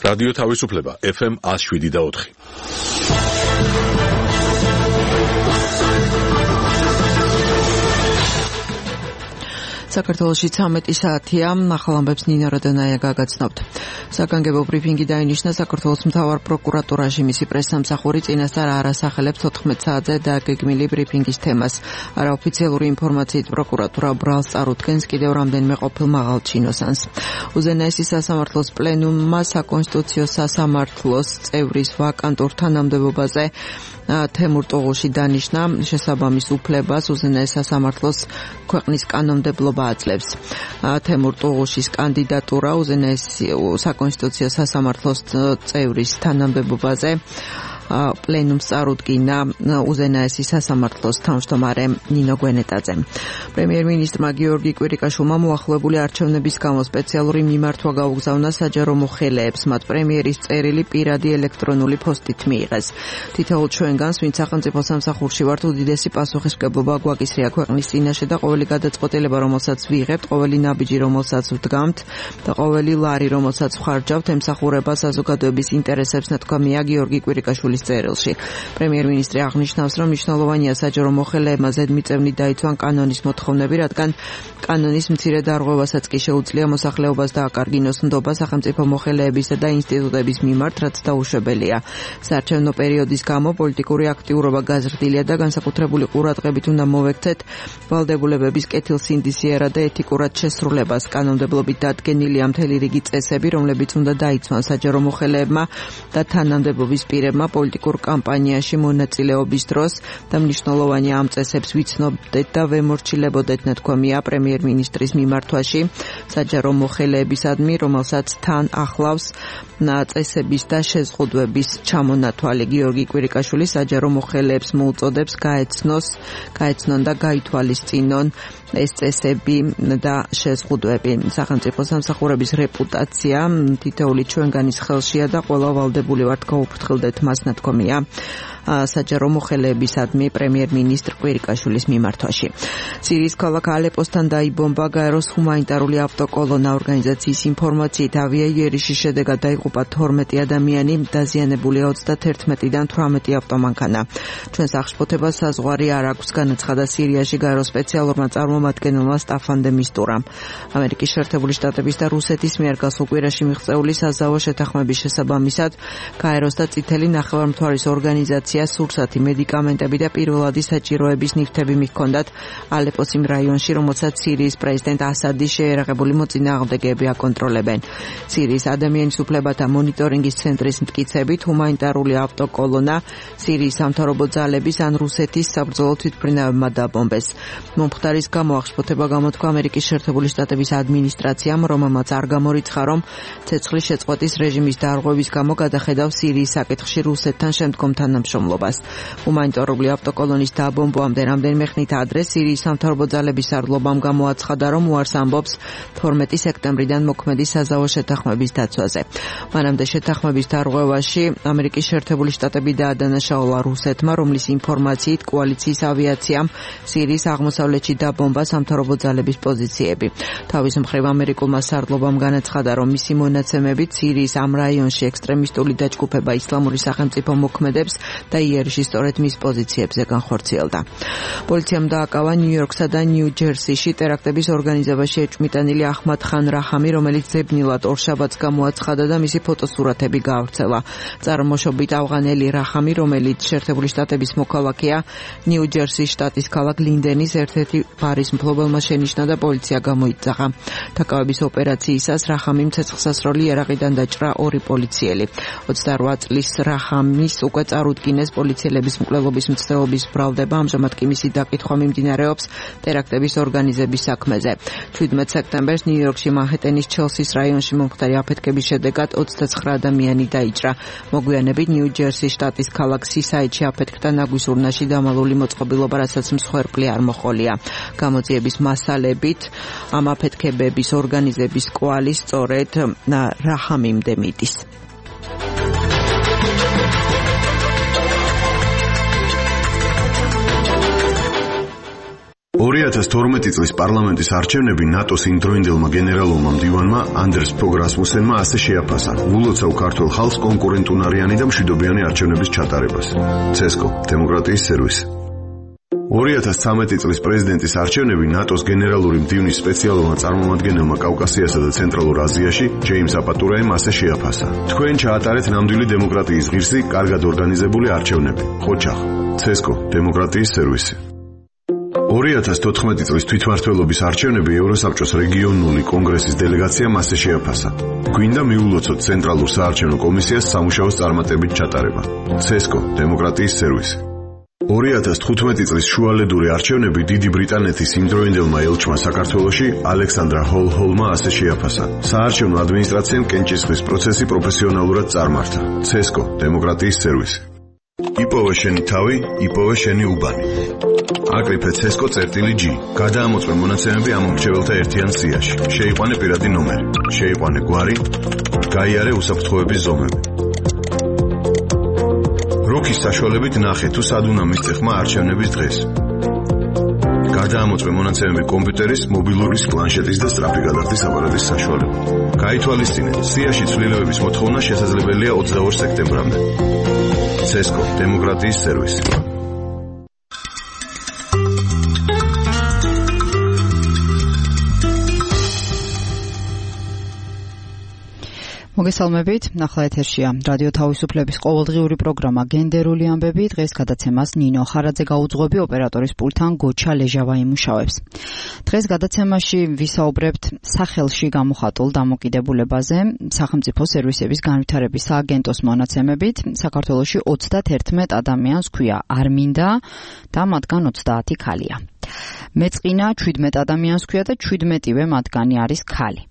რადიო თავისუფლება FM 107.4. საქართველოში 13 საათია, ახალ ამბებს ნინო როდონაია გაგაცნობთ. საგანგებო ბრიფინგი დაინიშნა საქართველოს მთავარ პროკურატურაში, მისი პრესსამსახური წინასწარ არ ასახელებს 14 საათზე დაგეგმილი ბრიფინგის თემას. არაოფიციალური ინფორმაციით პროკურატურა ბრალს წარუდგენს კიდევ რამდენიმე ყოფილ მაღალ ჩინოსანს. უზენაესი სასამართლოს პლენუმმა საკონსტიტუციო სასამართლოს წევრის ვაკანტურ თანამდებობაზე თემურ ტოღუში დანიშნა შესაბამის უფლებას უზენაეს სასამართლოს ქვეყნის კანონმდებლობა აძლევს. თემურ ტოღუშის კანდიდატურა უზენაეს საკონსტიტუციო სასამართლოს წევრის თანამდებობაზე პლენუმს წარუდგინა უზენაესი სასამართლოს თავმჯდომარე ნინო გვენეტაძემ. პრემიერ-მინისტრმა გიორგი კვირიკაშვილმა მოახლოებული არჩევნების გამო სპეციალური მიმართვა გაუგზავნა საჯარო მოხელეებს, მათ პრემიერის წერილი პირადი ელექტრონული პოსტით მიიღეს. თითოეულ ჩვენგანს, ვინც სახელმწიფო სამსახურში ვართ, უდიდესი პასუხისმგებლობა გვაკისრია ქვეყნის წინაშე და ყოველი გადაწყვეტილება, რომელსაც ვიღებთ, ყოველი ნაბიჯი, რომელსაც ვდგამთ და ყოველი ლარი, რომელსაც ვხარჯავთ, ემსახურება საზოგადოების ინტერესებს, ნათქვამია გიორგი კვირიკაშვილის წერილში. პრემიერ-მინისტრი აღნიშნავს, რომ მნიშვნელოვანია საჯარო მოხელეებმა ზედმიწევნით დაიცვან კანონის მოთხოვნები, რადგან კანონის მცირე დარღვევასაც კი შეუძლია მოსახლეობას დააკარგინოს ნდობა სახელმწიფო მოხელეებისა და ინსტიტუტების მიმართ, რაც დაუშვებელია. საარჩევნო პერიოდის გამო პოლიტიკური აქტიურობა გაზრდილია და განსაკუთრებული ყურადღებით უნდა მოვექცეთ ვალდებულებების კეთილსინდისიერად და ეთიკურად შესრულებას. კანონმდებლობით დადგენილია მთელი რიგი წესები, რომლებიც უნდა დაიცვან საჯარო მოხელეებმა და თანამდებობის პირებმა პოლიტიკურ კამპანიაში მონაწილეობის დროს და მნიშვნელოვანია ამ წესებს ვიცნობდეთ და ვემორჩილებოდეთ, ნათქვამია პრემიერ-მინისტრის მიმართვაში საჯარო მოხელეებისადმი, რომელსაც თან ახლავს წესების და შეზღუდვების ჩამონათვალი. გიორგი კვირიკაშვილი საჯარო მოხელეებს მოუწოდებს გაეცნონ და გაითვალისწინონ ეს წესები და შეზღუდვები. სახელმწიფო სამსახურების რეპუტაცია თითოეული ჩვენგანის ხელშია და ყველა ვალდებული ვართ გაუფრთხილდეთ მას, ნათქვამია საჯარო მოხელეებისადმი პრემიერ-მინისტრ კვირიკაშვილის მიმართვაში. სირიის ქალაქ ალეპოსთან დაიბომბა გაეროს ჰუმანიტარული ავტოკოლონა. ორგანიზაციის ინფორმაციით ავიაიერიშის შედეგად დაიღუპა 12 ადამიანი, დაზიანებულია 31-დან 18 ავტომანქანა. ჩვენს აღშფოთებას საზღვარი არ აქვს, განაცხადა სირიაში გაეროს სპეციალურმა წარმომადგენელმა სტაფან დე მისტურამ. ამერიკის შეერთებული შტატების და რუსეთის მიერ გასულ კვირაში მიღწეული საზავო შეთანხმების შესაბამისად გაეროს და წითელი ნახევარმთვარის ორგანიზაცია სურსათი, მედიკამენტები და პირველადი საჭიროების ნივთები მიჰქონდათ ალეპოს იმ რაიონში, რომელსაც სირიის პრეზიდენტ ასადის შეერაღებული მოწინააღმდეგეები აკონტროლებენ. სირიის ადამიანის უფლებათა მონიტორინგის ცენტრის მტკიცებით, ჰუმანიტარული ავტოკოლონა სირიის სამთავრობო ძალების ან რუსეთის საბრძოლო თვითმფრინავებმა დაბომბეს. მომხდარის გამო აღშფოთება გამოთქვა ამერიკის შეერთებული შტატების ადმინისტრაციამ, რომელმაც არ გამორიცხა, რომ ცეცხლის შეწყვეტის რეჟიმის დარღვევის გამო გადახედავს სირიის საკითხში რუსეთთან შემდგომ თანამშრომლობას. ჰუმანიტარული ავტოკოლონის დაბომბვამდე რამდენიმე ხნით ადრე სირიის სამთავრობო ძალების სარდლობამ გამოაცხადა, რომ უარს ამბობს 12 სექტემბრიდან მოქმედი საზავო შეთანხმების დაცვაზე. მანამდე შეთანხმების დარღვევაში ამერიკის შეერთებული შტატები დაადანაშაულა რუსეთმა, რომლის ინფორმაციით კოალიციის ავიაციამ სირიის აღმოსავლეთში დაბომბა სამთავრობო ძალების პოზიციები. თავის მხრივ ამერიკულმა სარდლობამ განაცხადა, რომ მისი მონაცემებით სირიის ამ რაიონში ექსტრემისტული დაჯგუფება ისლამური სახელმწიფო მოქმედებს და იერიში სწორედ მის პოზიციებზე განხორციელდა. პოლიციამ დააკავა ნიუ-იორკსა და ნიუ-ჯერსიში ტერაქტების ორგანიზებაში ეჭვმიტანილი აჰმად ხან რაჰამი, რომელიც ძებნილად ორშაბათს გამოაცხადა და მისი ფოტოსურათები გაავრცელა. წარმოშობით ავღანელი რაჰამი, რომელიც შეერთებული შტატების მოქალაქეა, ნიუ-ჯერსის შტატის ქალაქ ლინდენის ერთ-ერთი ბარის მფლობელმა შენიშნა და პოლიცია გამოიძახა. დაკავების ოპერაციისას რაჰამიმ ცეცხლსასროლი იარაღიდან დაჭრა 2 პოლიციელი. 28 წლის რაჰამის უკვე წარუდგინეს პოლიციელების მკვლელობის მცდელობის ბრალდება, ამჟამად კი მისი დაკითხვა მიმდინარეობს ტერაქტების ორგანიზების საქმეზე. 17 სექტემბერს ნიუ-იორკში მანჰეტენის ჩელსის რაიონში მომხდარი აფეთქების შედეგად 29 ადამიანი დაიჭრა. მოგვიანებით ნიუ-ჯერსის შტატის ქალაქ სისაიდში აფეთქდა ნაგვის ურნაში დამალული მოწყობილობა, რასაც მსხვერპლი არ მოჰყოლია. გამოძიების მასალებით ამ აფეთქებების ორგანიზების კვალი სწორედ რაჰამიმდე მიდის. 2012 წლის პარლამენტის არჩევნები ნატოს იმდროინდელმა გენერალურმა მდივანმა ანდერს ფოგ რასმუსენმა ასე შეაფასა ულოცავ ქართულ ხალხს კონკურენტუნარიანი და მშვიდობიანი არჩევნების ჩატარებას. ცესკო, დემოკრატიის სერვისი. 2013 წლის პრეზიდენტის არჩევნები ნატოს გენერალური მდივნის სპეციალურმა წარმომადგენელმა კავკასიასა და ცენტრალურ აზიაში ჯეიმს აპატურაემ ასე შეაფასა. თქვენ ჩაატარეთ ნამდვილი დემოკრატიის ღირსი, კარგად ორგანიზებული არჩევნები. ხოჩახ, ცესკო, დემოკრატიის სერვისი. 2014 წლის თვითმმართველობის არჩევნები ევროსაბჭოს რეგიონული კონგრესის დელეგაციამ ასე შეაფასა. გვინდა მიულოცოთ ცენტრალურ საარჩევნო კომისიას სამუშაოს წარმატებით ჩატარება. ცესკო, დემოკრატიის სერვისი. 2015 წლის შუალედური არჩევნები დიდი ბრიტანეთის იმდროინდელმა ელჩმა საქართველოში ალექსანდრა ჰოლჰოლმა ასე შეაფასა. საარჩევნო ადმინისტრაციამ კენჭისყრის პროცესი პროფესიონალურად წარმართა. ცესკო, დემოკრატიის სერვისი. იპოვე შენი თავი, იპოვე შენი უბანი. აკრიფე ცესკო წერტილი G. გადაამოწმე მონაცემები ამ მომრჩეველთა ერთიან სიაში. შეიყვანე პირადი ნომერი. შეიყვანე გვარი. გაიარე უსაფრთხოების ზომები. როქის საშუალებით ნახე თუ სად უნდა მისწეხმა არჩევნების დღეს. გადაამოწმე მონაცემები კომპიუტერის, მობილურის, პლანშეტის და სწრაფი გადახდის აპარატის საშუალებით. გაითვალისწინე, სიაში ცვლილებების მოთხოვნა შესაძლებელია 22 სექტემბრამდე. ცესკო, დემოკრატიის სერვისი. მოგესალმებით, ახლა ეთერშია რადიო თავისუფლების ყოველდღიური პროგრამა გენდერული ამბები. დღეს გადაცემას ნინო ხარაძე გაუძღვები, ოპერატორის პულტთან გოჩა ლეჟავა იმუშავებს. დღეს გადაცემაში ვისაუბრებთ სახელში გამოხატულ დამოკიდებულებაზე. სახელმწიფო სერვისების განვითარების სააგენტოს მონაცემებით საქართველოში 31 ადამიანს ქვია არ მინდა და მათგან 30 ქალია. მეწყინა 17 ადამიანს ქვია და 17-ვე მათგანი არის ქალი.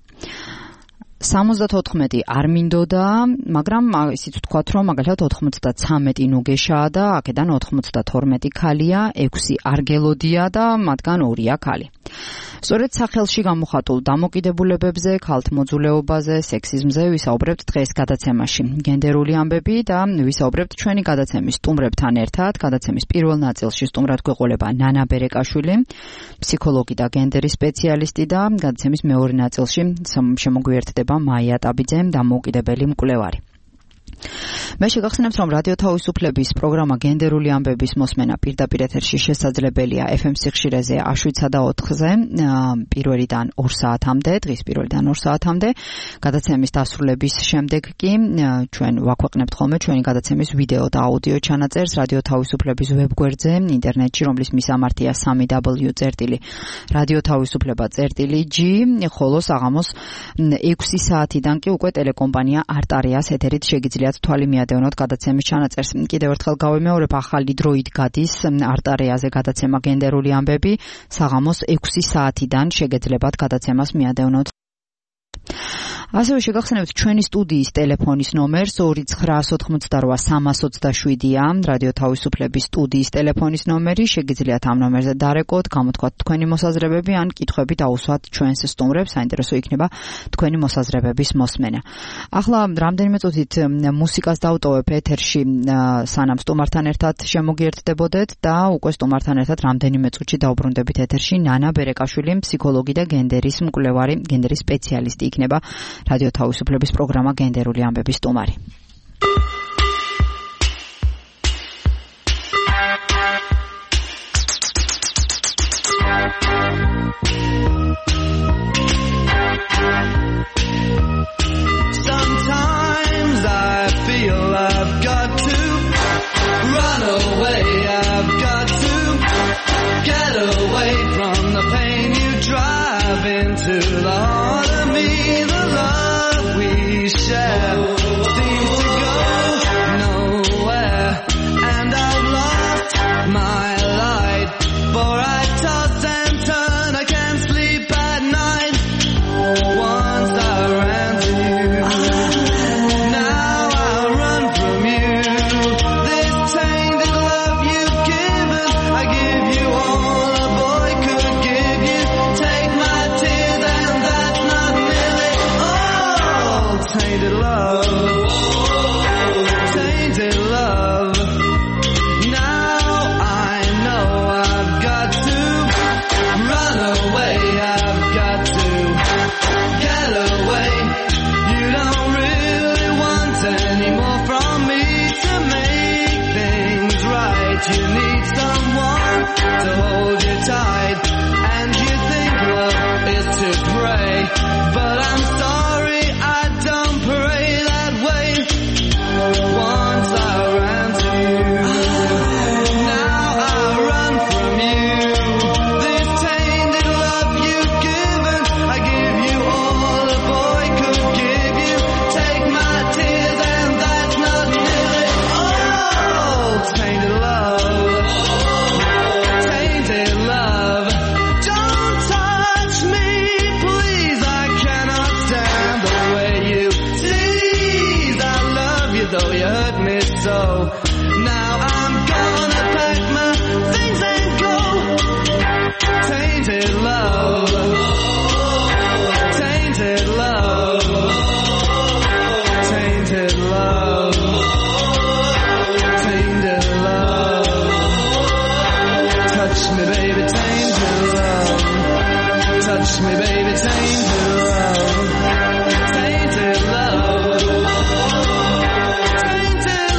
74 არ მინდოდა, მაგრამ ისიც ვთქვათ, რომ მაგალითად 93 ნუგეშაა და აქედან 92 ქალია, 6 არგელოდია და მათგან 2-ია ქალი. სწორედ სახელში გამოხატულ დამოკიდებულებებზე, ქალთ მოძულეობაზე, სექსიზმზე ვისაუბრებთ დღეს გადაცემაში. გენდერული ამბები და ვისაუბრებთ ჩვენი გადაცემის სტუმრებთან ერთად. გადაცემის პირველ ნაწილში სტუმრად გვეყოლება ნანა ბერეკაშვილი, ფსიქოლოგი და გენდერის სპეციალისტი და გადაცემის მეორე ნაწილში შემოგვიერთდება მაია ტაბიძე, დამოუკიდებელი მკვლევარი. მე შეგახსენებთ, რომ რადიო თავისუფლების პროგრამა გენდერული ამბების მოსმენა პირდაპირ ეთერში შესაძლებელია FM სიხშირეზე A7 და 4-ზე პირველიდან 2 საათამდე, დღის პირველიდან 2 საათამდე. გადაცემის დასრულების შემდეგ კი ჩვენ ვაქვეყნებთ ხოლმე ჩვენი გადაცემის ვიდეო და აუდიო ჩანაწერს რადიო თავისუფლების ვებგვერდზე, ინტერნეტში, რომლის მისამართია www.radiotavisufleba.g, ხოლო საღამოს 6 საათიდან კი უკვე ტელეკომპანია არტარიას ეთერით შეგიძლიათ თვალი მიადევნოთ გადაცემის ჩანაწერს. კიდევ ერთხელ გავიმეორებ, ახალი დროით გადის არტარიაზე გადაცემა გენდერული ამბები, საღამოს 6 საათიდან შეგეძლებათ გადაცემას მიადევნოთ. ასევე შეგახსენებთ ჩვენი სტუდიის ტელეფონის ნომერს 2988327-ია, რადიო თავისუფლების სტუდიის ტელეფონის ნომერი. შეგიძლიათ ამ ნომერზე დარეკოთ, გამოთქვათ თქვენი მოსაზრებები ან კითხვები დაუსვათ ჩვენს სტუმრებს, საინტერესო იქნება თქვენი მოსაზრებების მოსმენა. ახლა რამდენიმე წუთით მუსიკას დავტოვებ ეთერში, სანამ სტუმართან ერთად შემოგიერთდებოდეთ და უკვე სტუმართან ერთად რამდენიმე წუთში დავბრუნდებით ეთერში. ნანა ბერეკაშვილი, ფსიქოლოგი და გენდერის მკვლევარი, გენდერის სპეციალისტი იქნება რადიო თავისუფლების პროგრამა გენდერული ამბების სტუმარი. Sometimes I feel I've got to run away, I've got to get away from the pain you drive into the heart of me. The love we share seems to go nowhere, and I've lost my light, for I toss and turn, I can't sleep at night. Once I ran to you, now I run from you. This tainted love you give me, baby, tainted love. Touch me, baby, tainted love. Tainted love. Tainted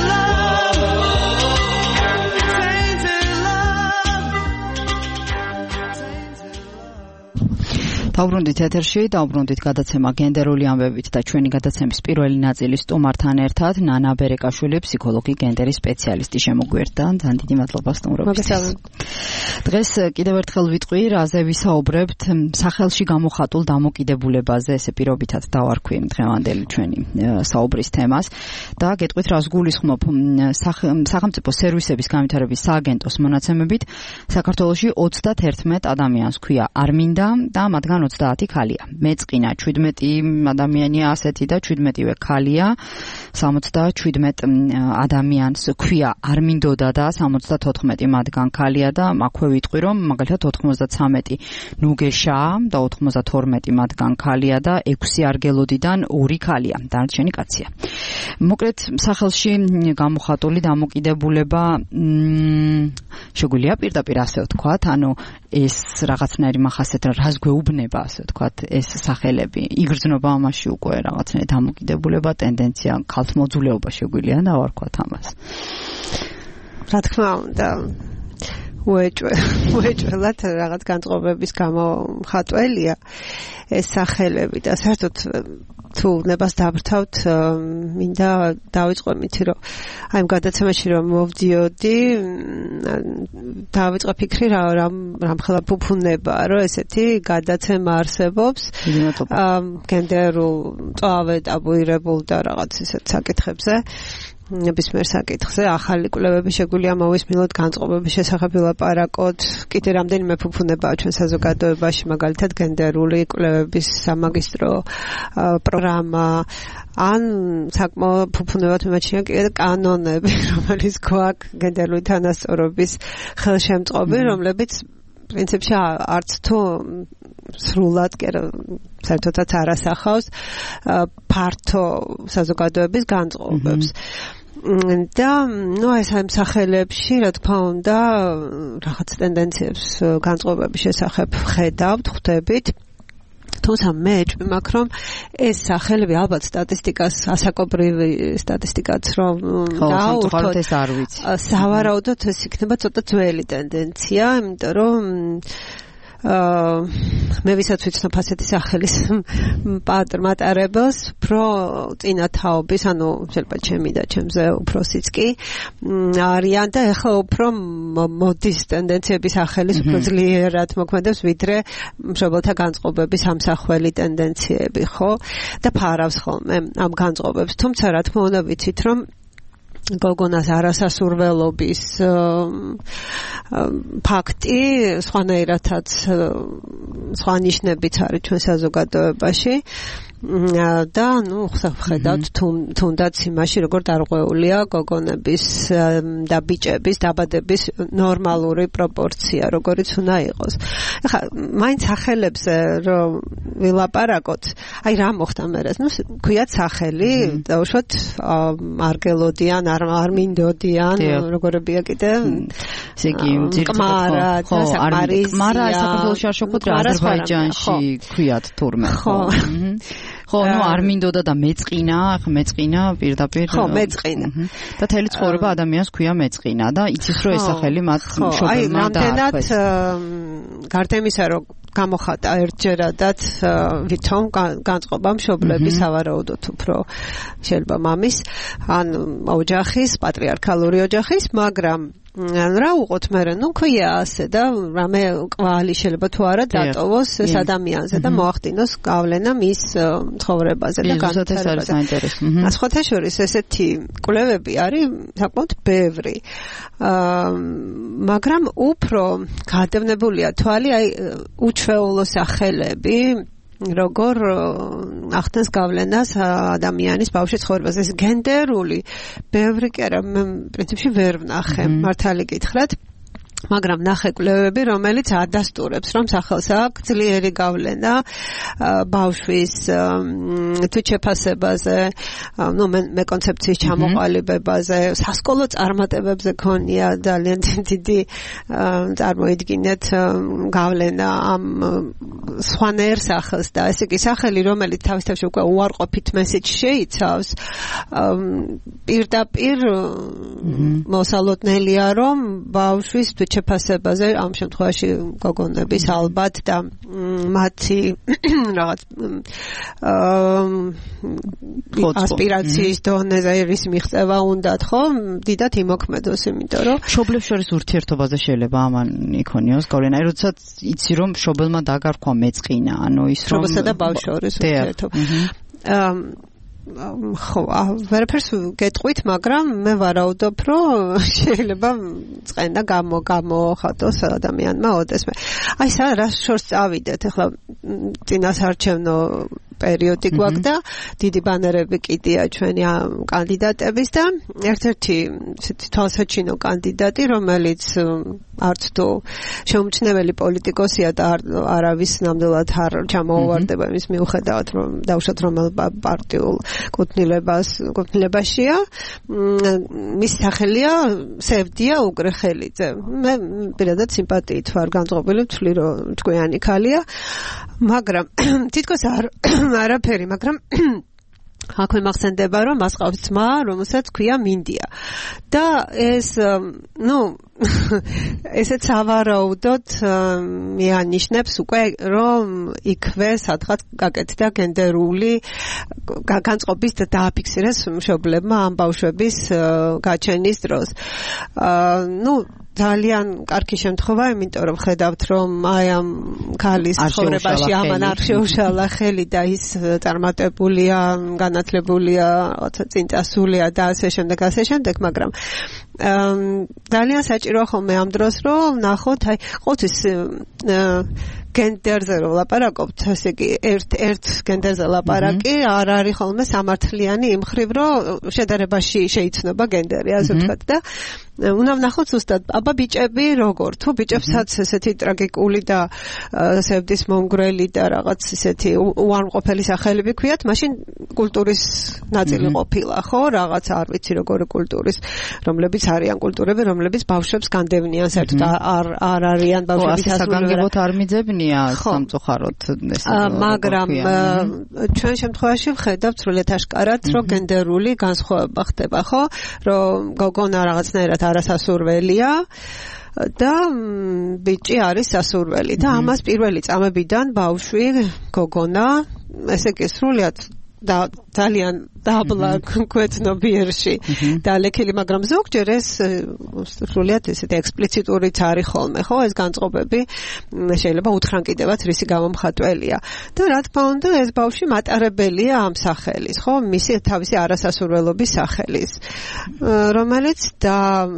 love. დავბრუნდით ეთერში, დავბრუნდით გადაცემა გენდერული ამბებით და ჩვენი გადაცემის პირველი ნაწილი სტუმართან ერთად ნანა ბერეკაშვილი, ფსიქოლოგი, გენდერის სპეციალისტი შემოგვერდა. ძალიან დიდი მადლობა სტუმრობისთვის. დღეს კიდევ ერთხელ ვიტყვი, რაზე ვისაუბრებთ, სახელში გამოხატულ დამოკიდებულებაზე, ესე პირობითად დავარქვი დღევანდელი ჩვენი საუბრის თემას და გეტყვით, რას გულისხმობ. სახელმწიფო სერვისების განვითარების სააგენტოს მონაცემებით საქართველოში 31 ადამიანს ქვია არ მინდა და მათგან 30 ქალია. მეწყინა 17 ადამიანია ასეთი და 17-ვე ქალია. 77 ადამიანს ქვია არ მინდოდა და 74 მათგან ქალია და აქვე ვიტყვი, რომ მაგალითად 93 ნუგეშაა და 92 მათგან ქალია და 6 არგელოდიდან 2 ქალია. დანარჩენი კაცია. მოკლედ სახელში გამოხატული დამოკიდებულება შეგვიძლია პირდაპირ ასე ვთქვათ, ანუ ეს რაღაცნაირი მახასიათი რას გვეუბნება ასე ვთქვათ, ეს სახელები იგრძნობა ამაში უკვე რაღაცნაირი დამოკიდებულება, ტენდენცია, ქალთმოძულეობა შეგვიძლია დავარქვათ ამას. რა თქმა უნდა, უეჭველად რაღაც განწყობების გამო ხატველია ეს სახელები და საერთოდ თუ ნებას დაბრთავთ, მინდა დავიწყო მითი, რომ აი ამ გადაცემაში რომ მოვდიოდი, დავიწყო ფიქრი რამხელა ფუფუნებაა, რომ ესეთი გადაცემა არსებობს გენდერულ წავე ტაბუირებულ და რაღაც ისეთ საკითხებზე. ნებისმიერ საკითხზე ახალი კვლევები შეგვიძლია მოვისმინოთ, განწყობების შესახებ ვილაპარაკოთ. კიდე რამდენიმე ფუფუნებაა ჩვენ საზოგადოებაში, მაგალითად გენდერული კვლევების სამაგისტრო პროგრამა, ან საკმაოდ ფუფუნებად მიმაჩნია კიდე კანონები, რომელიც გვაქვს გენდერული თანასწორობის ხელშემწყობი, რომლებიც პრინციპში არც თუ სრულად საერთოდაც არ ასახავს ფართო საზოგადოების განწყობებს. და ეს ამ სახელებში, რა თქმა უნდა, რაღაც ტენდენციებს განწყობების შესახებ ხედავთ. თუმცა მე ჭვი მაქვს, რომ ეს სახელები ალბათ სტატისტიკას, ასაკობრივი სტატისტიკაც რომ დავუხოთ, ეს არ ვიცი. სავარაუდოდ ეს იქნება ცოტა ძველი ტენდენცია, იმიტომ რომ მე ვისაც ვიცნობ ასეთი სახელის მატარებელს, უფრო წინა თაობის, ანუ შეიძლება ჩემი და ჩემზე უფროსიც კი არიან და ეხლა უფრო მოდის ტენდენციების სახელის უფრო ძლიერად მოქმედებს, ვიდრე მშობელთა განწყობების ამსახველი ტენდენციები, ხო? და ფარავს ხოლმე ამ განწყობებს. თუმცა რა თქმა უნდა ვიცით, რომ გოგონას არასასურველობის ფაქტი სხვანაირადაც სხვა ნიშნებიც არის ჩვენ საზოგადოებაში და ხედავთ თუნდაც იმაში როგორ დარღვეულია გოგონების და ბიჭების დაბადების ნორმალური პროპორცია, როგორიც უნდა იყოს. ეხლა მაინც სახელებზე რომ ვილაპარაკოთ, აი რა მოხდა მერე? ქვიათ სახელი, დაუშვათ არგელოდიან, არ მინდოდიან, როგორებია კიდე? ესე იგი, ძირითადად მარა საქართველოში არ შეხვდით, აზერბაიჯანში ქვიათ თურმე. ხო, არ მინდოდა და მეწყინა პირდაპირ. ხო, მეწყინა. და თელი ცხოვრება ადამიანს ქვია მეწყინა და იცის რომ ეს სახელი მათ მშობელმა დაარქვეს. გარდა იმისა, რომ გამოხატა ერთჯერადაც ვითომ განწყობა მშობლების სავარაუდოდ უფრო შეიძლება მამის ან ოჯახის, პატრიარქალური ოჯახის, მაგრამ რა უყოთ მე, ქვია ასე და რამე კვალი შეიძლება თუ არა დატოვოს ეს ადამიანზე და მოახდინოს გავლენა მის ცხოვრებაზე და განვითარებაზე. სხვათა შორის ესეთი კვლევები არის საკმაოდ ბევრი. მაგრამ უფრო გადავნებულია თვალი აი უჩვეულო სახელები, როგორ ახდენს გავლენას ადამიანის ბავშვის ცხოვრებაზე. ეს გენდერული ბევრი კი არა, მე პრინციპში ვერ ვნახე, მართალი გითხრათ. მაგრამ ნახე კვლევები, რომელიც ადასტურებს, რომ სახელს აქვს ძლიერი გავლენა ბავშვის თვითშეფასებაზე, მე კონცეფციის ჩამოყალიბებაზე, სასკოლო წარმატებებზე ქონია ძალიან დიდი წარმოიდგინეთ გავლენა ამ სხვანაირ სახელს და ესე იგი სახელი, რომელიც თავისთავად უკვე უარყოფით მესეჯს შეიცავს, პირდაპირ მოსალოდნელია, რომ ბავშვის შეფასებაზე ამ შემთხვევაში გოგონების ალბათ და მათი რაღაც ასპირაციის დონეზე ის მიღწევა უნდათ, ხო? დიდად იმოქმედოს, იმიტომ რომ მშობლებს შორის ურთიერთობაზე შეიძლება ამან იქონიოს გავლენა, როდესაც იცი რომ მშობელმა დაგარქვა მეწყინა, ანუ ის რომ მშობელსა და ბავშვს შორის ურთიერთობა. ხო, ვერაფერს გეტყვით, მაგრამ მე ვარაუდობ, რომ შეიძლება წყენა გამოხატოს ადამიანმა ოდესმე. აი, რა შორს წავიდეთ, ახლა წინასაარჩევნო პერიოდი გვაქვს და დიდი ბანერები კიდია ჩვენი კანდიდატების და ერთ-ერთი თვალსაჩინო კანდიდატი, რომელიც არც თუ შეუმჩნეველი პოლიტიკოსია და არავის ნამდვილად არ ჩამოუვარდება იმის მიუხედავად, რომ დავუშვათ რომელ პარტიულ კუთვნილებაშია, მის სახელია სევდია უგრეხელიძე. მე პირადად სიმპათიით ვარ განწყობილი, ვთვლი რომ ჭკვიანი ქალია, მაგრამ თითქოს არაფერი, მაგრამ აქვე მახსენდება, რომ მას ყავს ძმა, რომელსაც ქვია მინდია. და ეს, ესეც ავარაუდოდ მიანიშნებს უკვე, რომ იქვე სადღაც გაკეთდა გენდერული განწყობის და დააფიქსირეს მშობლებმა ამ ბავშვების გაჩენის დროს. ძალიან კარგი შემთხვევა, იმიტომ რომ ხედავთ, რომ აი ამ ქალის ცხოვრებაში ამან არ შეუშალა ხელი და ის წარმატებულია, განათლებულია, რაღაცა წინწასულია და ასე შემდეგ, მაგრამ ძალიან საჭიროა ხოლმე ამ დროს, რომ ნახოთ, აი, ყოველთვის გენდერზე რომ ლაპარაკობთ, ესე იგი ერთ გენდერზე ლაპარაკი არ არის ხოლმე სამართლიანი იმ ხრივ, რომ შედარებაში შეიცნობა გენდერი, ასე ვთქვათ და უნდა ვნახოთ ზუსტად, აბა ბიჭები როგორ, თუ ბიჭებსაც ესეთი ტრაგიკული და სევდის მომგვრელი და რაღაც ესეთი უარმყოფელი სახელები ქვიათ, მაშინ კულტურის ნაწილი ყოფილა, ხო? რაღაც არ ვიცი როგორი კულტურის, რომლებიც არიან კულტურები, რომლებიც ბავშვებს განდევნიან, საერთოდ არ არიან ბავშვების სასაგანგებოდ არ მიძებნია სამწუხაროდ ეს. მაგრამ ჩვენ შემთხვევაში ვხედავთ სრულიად აშკარად, რომ გენდერული განსხვავება ხდება, ხო? რომ გოგონა რაღაცნაირად არასასურველია და ბიჭი არის სასურველი და ამას პირველი წამებიდან ბავშვი, გოგონა, ესე იგი სრულიად და ძალიან დაბლა გვეცნობიერში დალექილი, მაგრამ ზოგჯერ ეს სრულიად ესეთი ექსპლიციტურიც არის ხოლმე, ხო, ეს განწყობები შეიძლება უთხრან კიდევაც რისი გამომხატველია და რა თქმა უნდა ეს ბავშვი მატარებელია ამ სახელის, ხო, მისი თავისი არასასურველობის სახელის, რომელიც და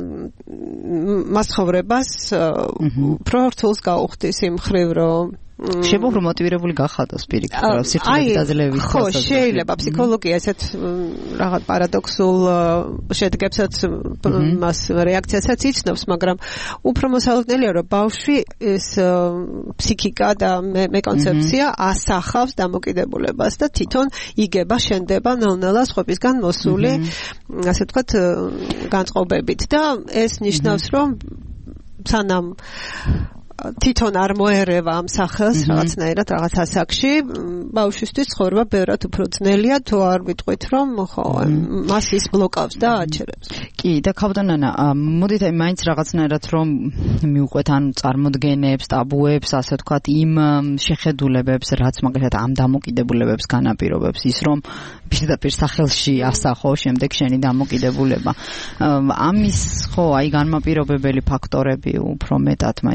მას ცხოვრებას უფრო რთულს გაუხდის იმ ხრივ, რომ შეიძლება რომ მოტივირებული გახადოს პირიქით, სიხარულის დაძლევის ხო, შეიძლება ფსიქოლოგია ესეთ რაღაც პარადოქსულ შედეგებსაც მას რეაქციასაც იცნობს, მაგრამ უფრო მოსალოდნელია, რომ ბავშვი ეს ფსიქიკა და მე კონცეფცია ასახავს დამოკიდებულებას და თვითონ იგება, შენდება ნელ-ნელა სხვებისგან მოსული, ასე ვთქვათ, განწყობებით და ეს ნიშნავს, რომ სანამ თვითონ არ მოერევა ამ სახელს რაღაცნაირად რაღაც ასაკში, ბავშვისთვის ცხოვრება ბევრად უფრო ძნელია, თუ არ ვიტყვით, რომ ხო, მას ის ბლოკავს და აჩერებს. კი, და ქავდანანა, მოდით აი მაინც რაღაცნაირად რომ მივყვეთ ან წარმოდგენებს, ტაბუებს, ასე ვთქვათ, იმ შეხედულებებს, რაც მაგალითად ამ დამოკიდებულებებს განაპირობებს, ის რომ პირდაპირ სახელში ასახო, შემდეგ შენი დამოკიდებულება. ამის ხო, აი განმაპირობებელი ფაქტორები უფრო მეტად მაინც კი ბევრჯერ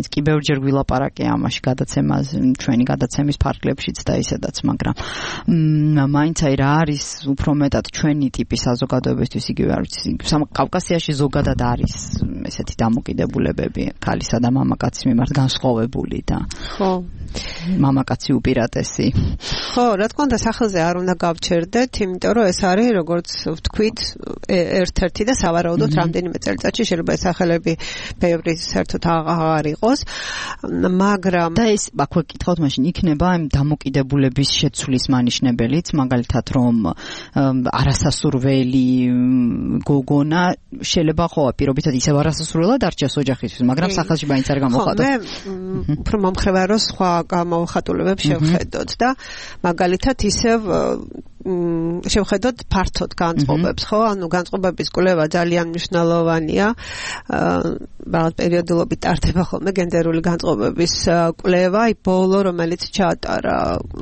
ზოგჯერ ვილაპარაკე ამაში გადაცემას, ჩვენი გადაცემის ფარგლებშიც და ისედაც, მაგრამ მაინც აი რა არის უფრო მეტად ჩვენი ტიპის საზოგადოებისთვის იგივე არ ვიცი, კავკასიაში ზოგადად არის ესეთი დამოკიდებულებები ქალისა და მამაკაცის მიმართ განსხვავებული და ხო მამაკაცი უპირატესი. ხო, რა თქმა უნდა სახელზე არ უნდა გავჩერდეთ, იმიტომ რომ ეს არის როგორც ვთქვით, ერთ-ერთი და სავარაუდოდ რამდენიმე წელიწადში შეიძლება ეს სახელები ბევრი საერთოდ აღარ იყოს, მაგრამ და ეს აქვე კითხავთ მაშინ იქნება იმ დამოკიდებულების შეცვლის მანიშნებელიც, მაგალითად რომ არასასურველი გოგონა შეიძლება ხო პირობითად ისევ არასასურველად არჩევს ოჯახისთვის, მაგრამ სახელში მაინც არ გამოხატოს. მე უფრო მომხრება რომ სხვა გამოხატულებებს შევხედოთ და მაგალითად ისევ შევხედოთ ფართოდ განწყობებს, ხო? ანუ განწყობების კვლევა ძალიან მნიშვნელოვანია. რაღაც პერიოდულობით ტარდება ხოლმე გენდერული განწყობების კვლევა, აი ბოლო რომელიც ჩაატარა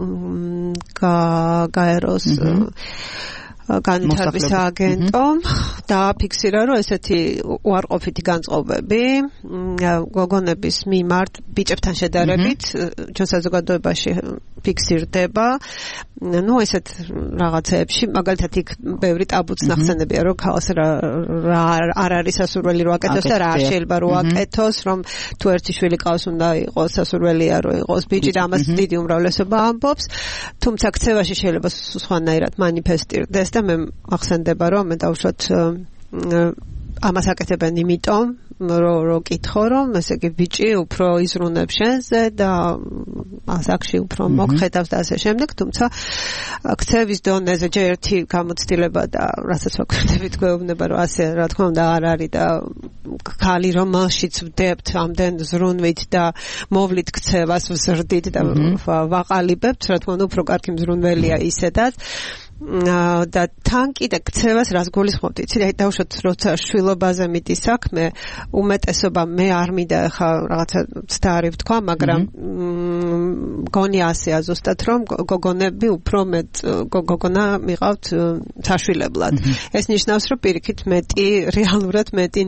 გაეროს განვითარების აგენტომ დააფიქსირა, რომ ესეთი უარყოფითი განწყობები გოგონების მიმართ ბიჭებთან შედარებით ჩვენ საზოგადოებაში ფიქსირდება. ნუ ესეთ რაღაცეებში, მაგალითად იქ ბევრი ტაბუც ნახსენებია, რომ ქალს არ არის სასურველი რომ აკეთოს და რა შეიძლება რომ აკეთოს, რომ თუ ერთი შვილი ყავს უნდა იყოს სასურველია რომ იყოს ბიჭი და ამას დიდი უმრავლესობა ამბობს, თუმცა ქცევაში შეიძლება სხვანაირად მანიფესტირდეს და მე ახსენდება რომ მე დავუშვათ ამას აკეთებენ იმიტომ რომ კითხო რომ ესე იგი ბიჭი უფრო იზრუნებს შენზე და ასაკში უფრო მოგხედავს და ასე შემდეგ, თუმცა ქცევის დონეზე ჯერ ერთი გამოცდილება და რასაც ვაკვირდებით გვეუბნება რომ ასე რა თქმა უნდა არ არის და ქალი რომელშიც ვდებთ ამდენ ზრუნვით და მოვლით ქცევას ვზრდით და ვაყალიბებთ, რა თქმა უნდა უფრო კარგი მზრუნველია ისედაც და თან კიდე ქცევას რას გულისხმობთ, იცით, აი დავუშვათ როცა შვილობაზე მიდის საქმე, უმეტესობა მე არ მინდა ხა რაღაცა ცდარი ვთქვა, მაგრამ გონია ასეა ზუსტად რომ გოგონები უფრო მეტ გოგონა მიყავთ საშვილებლად. ეს ნიშნავს რომ პირიქით მეტი რეალურად მეტი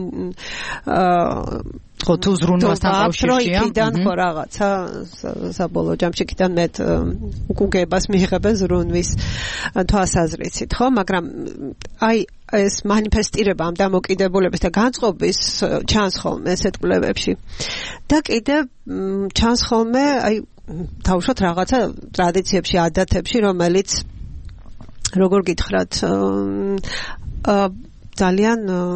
ხო თუ ზრუნვასთან კავშირშია იქიდან ხო რაღაცა საბოლოო ჯამში იქიდან მეტ უკუგებას მიიღებენ ზრუნვის თვალსაზრისით, ხო, მაგრამ აი ეს მანიფესტირება ამ დამოკიდებულების და განწყობის ჩანს ხოლმე ესეთ კვლევებში და კიდე ჩანს ხოლმე აი თავშოთ რაღაცა ტრადიციებში, ადათებში, რომელიც როგორ გითხრათ ძალიან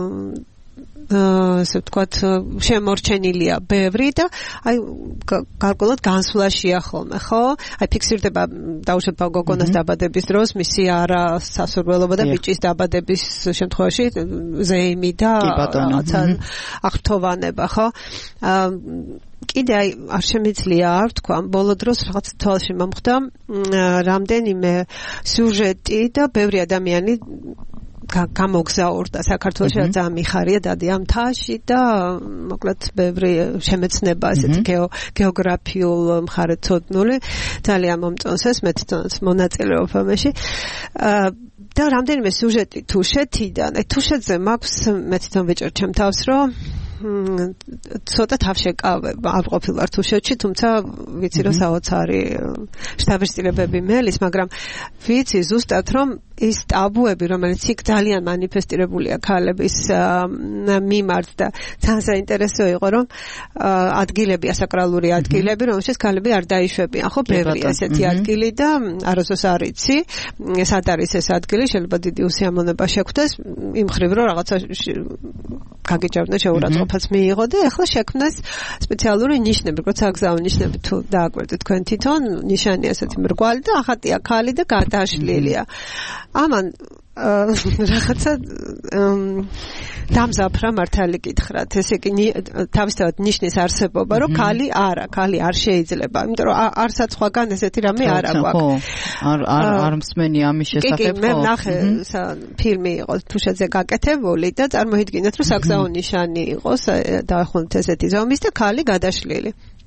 ასე ვთქვათ შემორჩენილია ბევრი და აი გარკვეულად განსვლაშია ხოლმე, ხო? აი ფიქსირდება დავუშვათ გოგონას დაბადების დროს მისი არასასურველობა და ბიჭის დაბადების შემთხვევაში ზეიმი და რაღაცა აღფრთოვანება, ხო? კიდე აი არ შემიძლია არ ვთქვა, ბოლო დროს რაღაც თვალში მომხდა რამდენიმე სიუჟეტი და ბევრი ადამიანი გამოგზაურდა საქართველოში, ძალიან მიხარია დადიან მთაში და მოკლედ ბევრი შემეცნება ესეთი გეოგრაფიულ მხარეთმცოდნული ძალიან მომწონს მე თვითონაც მონაწილეობა მეში და რამდენიმე სიუჟეტი თუშეთიდან, აი თუშეთზე მაქვს მე თვითონ ვეჭერ თავს რომ ცოტა თავშეკავება არ ყოფილვარ თუშეთში, თუმცა ვიცი რომ საოცარი შთაბეჭდილებები მელის, მაგრამ ვიცი ზუსტად რომ ის ტაბუები, რომელიც იქ ძალიან მანიფესტირებულია ქალების მიმართ და ძალიან საინტერესო იყო რომ ადგილები, ასაკრალური ადგილები, რომელშიც ქალები არ დაიშვებიან, ხო, ბევრია ესეთი ადგილი და არასდროს არ იცი, სად არის ეს ადგილი, შეიძლება დიდი უსიამოვნება შეგვდეს იმ ხრივ რომ რაღაცა გაგიჭირდა შეურაცხყოფაც მიიღო და ახლა შექმნეს სპეციალური ნიშნები, როგორც აგზავნ ნიშნები თუ დააკვირდით თქვენ თვითონ, ნიშანი ასეთი მრგვალი და ახატია ქალი და გადაშლილია. ამან რაღაცა დამზაფრა მართალი გითხრათ, ესე იგი თავისთავად ნიშნის არსებობა, რომ ქალი არ შეიძლება, იმიტომ რომ არცაც სხვაგან ესეთი რამე არ აქვს. არ მსმენი ამის შესახებ, ხო? მე ნახე ფილმი იყო თუშეთზე გაკეთებული და წარმოიდგინეთ, რომ საგზაო ნიშანი იყოს, დაახუნეთ ესეთი ზომის და ქალი გადაშლილი.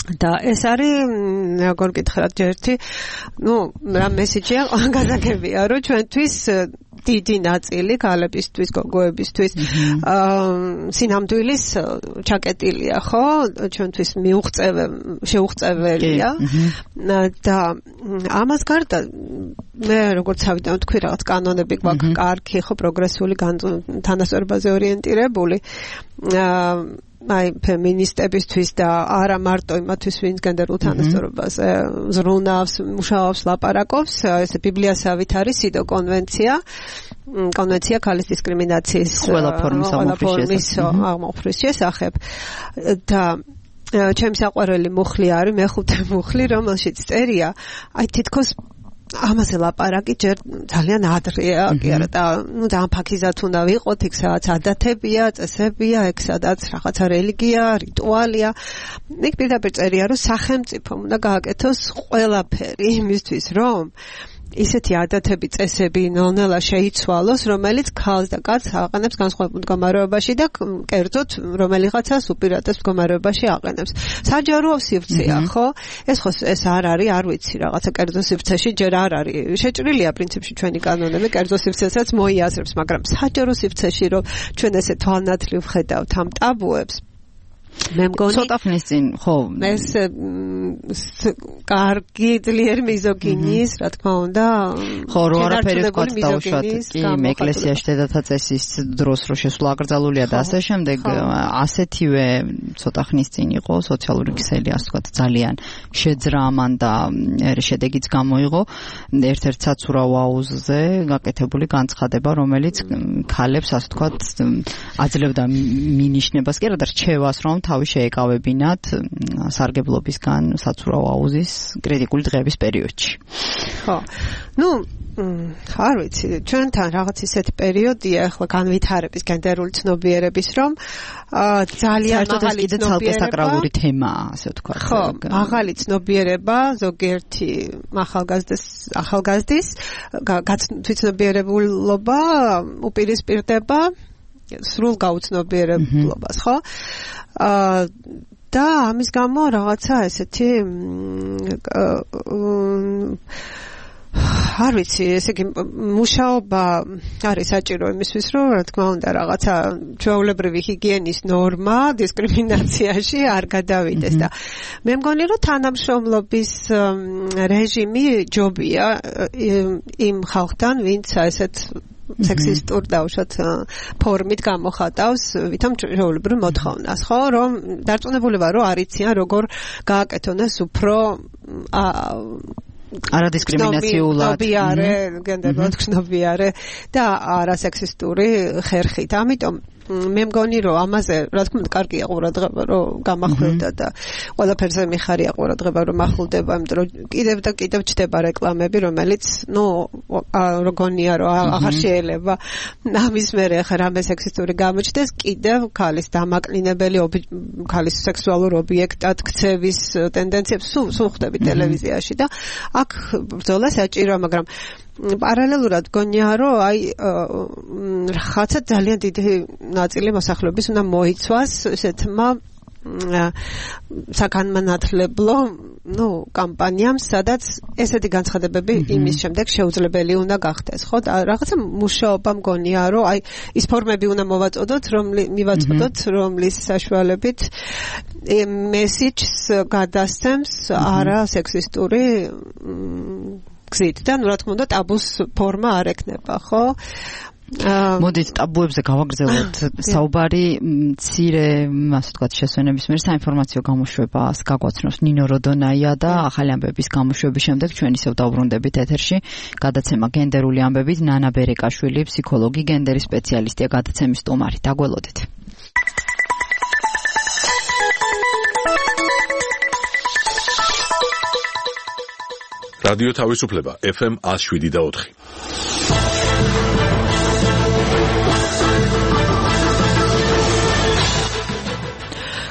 და ეს არის როგორ გითხრათ ერთი რა მესიჯია გასაგებია რომ ჩვენთვის დიდი ნაწილი გალებისთვის გოგოებისთვის სინამდვილის ჩაკეტილია ხო ჩვენთვის შეუღწეველია და ამას გარდა მე როგორც ავიდა თქვი რაღაც კანონები გვაქვს კარგი ხო პროგრესული თანასწორობაზე ორიენტირებული აი ფემინისტებისთვის და არა მარტო იმათვის ვინც გენდერულ თანასწორობაზე ზრუნავს, მუშაობს, ლაპარაკობს, ეს ბიბლიასავით არის სიდო კონვენცია ქალის დისკრიმინაციის ყველა ფორმის აღმოფხრის შესახებ და ჩემი საყვარელი მუხლი არის მეხუთე მუხლი, რომელშიც წერია აი თითქოს ამაზე ლაპარაკი ჯერ ძალიან ადრეა, კი არა და ძალიან ფაქიზად უნდა ვიყოთ, იქ სადაც ადათებია, წესებია, იქ სადაც რაღაცა რელიგია, რიტუალია. იქ პირდაპირ წერია, რომ სახელმწიფომ უნდა გააკეთოს ყველაფერი იმისთვის, რომ ისეთი ადათები, წესები ნელ-ნელა შეიცვალოს, რომელიც ქალს და კაცს აყენებს განსხვავებულ მდგომარეობაში და კერძოდ რომელიღაცას უპირატეს მდგომარეობაში აყენებს. საჯარო სივრცეა, ხო? ეს არ არის, არ ვიცი, რაღაცა კერძო სივრცეში ჯერ არ არის. შეჭრილია პრინციპში ჩვენი კანონები კერძო სივრცესაც მოიაზრებს, მაგრამ საჯარო სივრცეში რომ ჩვენ ესე თვალნათლივ ხედავთ ამ ტაბუებს მე მგონი ცოტა ხნის წინ ხო ეს კარგი ძლიერ მიზოგინიის რა თქმა უნდა ხო რო არაფერი ვთქვათ დაუშვათ კი ეკლესიაში დედათა წესის დროს რო შესვლა აკრძალულია და ასე შემდეგ ასეთივე ცოტა ხნის წინ იყო სოციალური ქსელი ასე ვთქვათ ძალიან შეძრა ამან და შედეგიც გამოიღო ერთ-ერთ საცურაო აუზზე გაკეთებული განცხადება რომელიც ქალებს ასე ვთქვათ აძლევდა მინიშნებას კი არა და რჩევას რომ თავი შეეკავებინათ სარგებლობისგან საცურაო აუზის კრიტიკული დღეების პერიოდში. ხო. არ ვიცი, ჩვენთან რაღაც ისეთი პერიოდია, ახლა განვითარების გენდერული ცნობიერების, რომ ძალიან მაღალი ცნობიერება საკრალური თემაა, ასე ვთქვათ. ხო, მაღალი ცნობიერება ზოგიერთი ახალგაზრდის თვითცნობიერებულობა უპირისპირდება სრულ გაუცნობიერებლობას, ხო? და ამის გამო რაღაცა ესეთი არ ვიცი, ესე იგი მუშაობა არის საჭირო იმისთვის, რომ რა თქმა უნდა რაღაცა ჩვეულებრივი ჰიგიენის ნორმა დისკრიმინაციაში არ გადავიდეს და მე მგონი რომ თანამშრომლობის რეჟიმი ჯობია იმ ხალხთან, ვინც ესეთ სექსისტურ დაუშვათ ფორმით გამოხატავს ვითომ ჩვეულებრივ მოთხოვნას, ხო, რომ დარწმუნებული ვარ, რომ არიციან როგორ გააკეთონ ეს უფრო არადისკრიმინაციულად გენდერულად გრძნობიარე და არასექსისტური ხერხით. ამიტომ მე მგონი რომ ამაზე რა თქმა უნდა კარგია ყურადღება რომ გამახვილდა და ყველაფერზე მიხარია ყურადღება რომ ახულდება, იმიტომ რომ კიდევ და კიდევ ჩდება რეკლამები, რომელიც როგონია რომ აღარ შეიძლება ამის მერე ახლა რამე სექსისტური გამოჩნდეს, კიდევ ქალის დამაკნინებელი ქალის სექსუალურ ობიექტად ქცევის ტენდენციებს სულ ხვდები ტელევიზიაში და აქ ბრძოლა საჭიროა, მაგრამ პარალელურად გონია რომ აი რაღაცა ძალიან დიდი ნაწილი მოსახლეობის უნდა მოიცვას ესეთმა საგანმანათლებლო კამპანიამ, სადაც ესეთი განცხადებები იმის შემდეგ შეუძლებელი უნდა გახდეს, ხო? და რაღაცა მუშაობა მგონია რომ აი ის ფორმები უნდა მივაწოდოთ, რომლის საშუალებით მესიჯს გადასცემს არასექსისტური გზით და რა თქმა უნდა ტაბუს ფორმა არ ექნება, ხო? მოდით ტაბუებზე გავაგრძელოთ საუბარი მცირე, ასე ვთქვათ, შესვენების მიერ საინფორმაციო გამოშვებას გაგვაცნობს ნინო როდონაია და ახალი ამბების გამოშვების შემდეგ ჩვენ ისევ დავბრუნდებით ეთერში. გადაცემა გენდერული ამბებით, ნანა ბერეკაშვილი, ფსიქოლოგი, გენდერის სპეციალისტია, გადაცემის სტუმარი. დაგველოდით. რადიო თავისუფლება FM 107.4.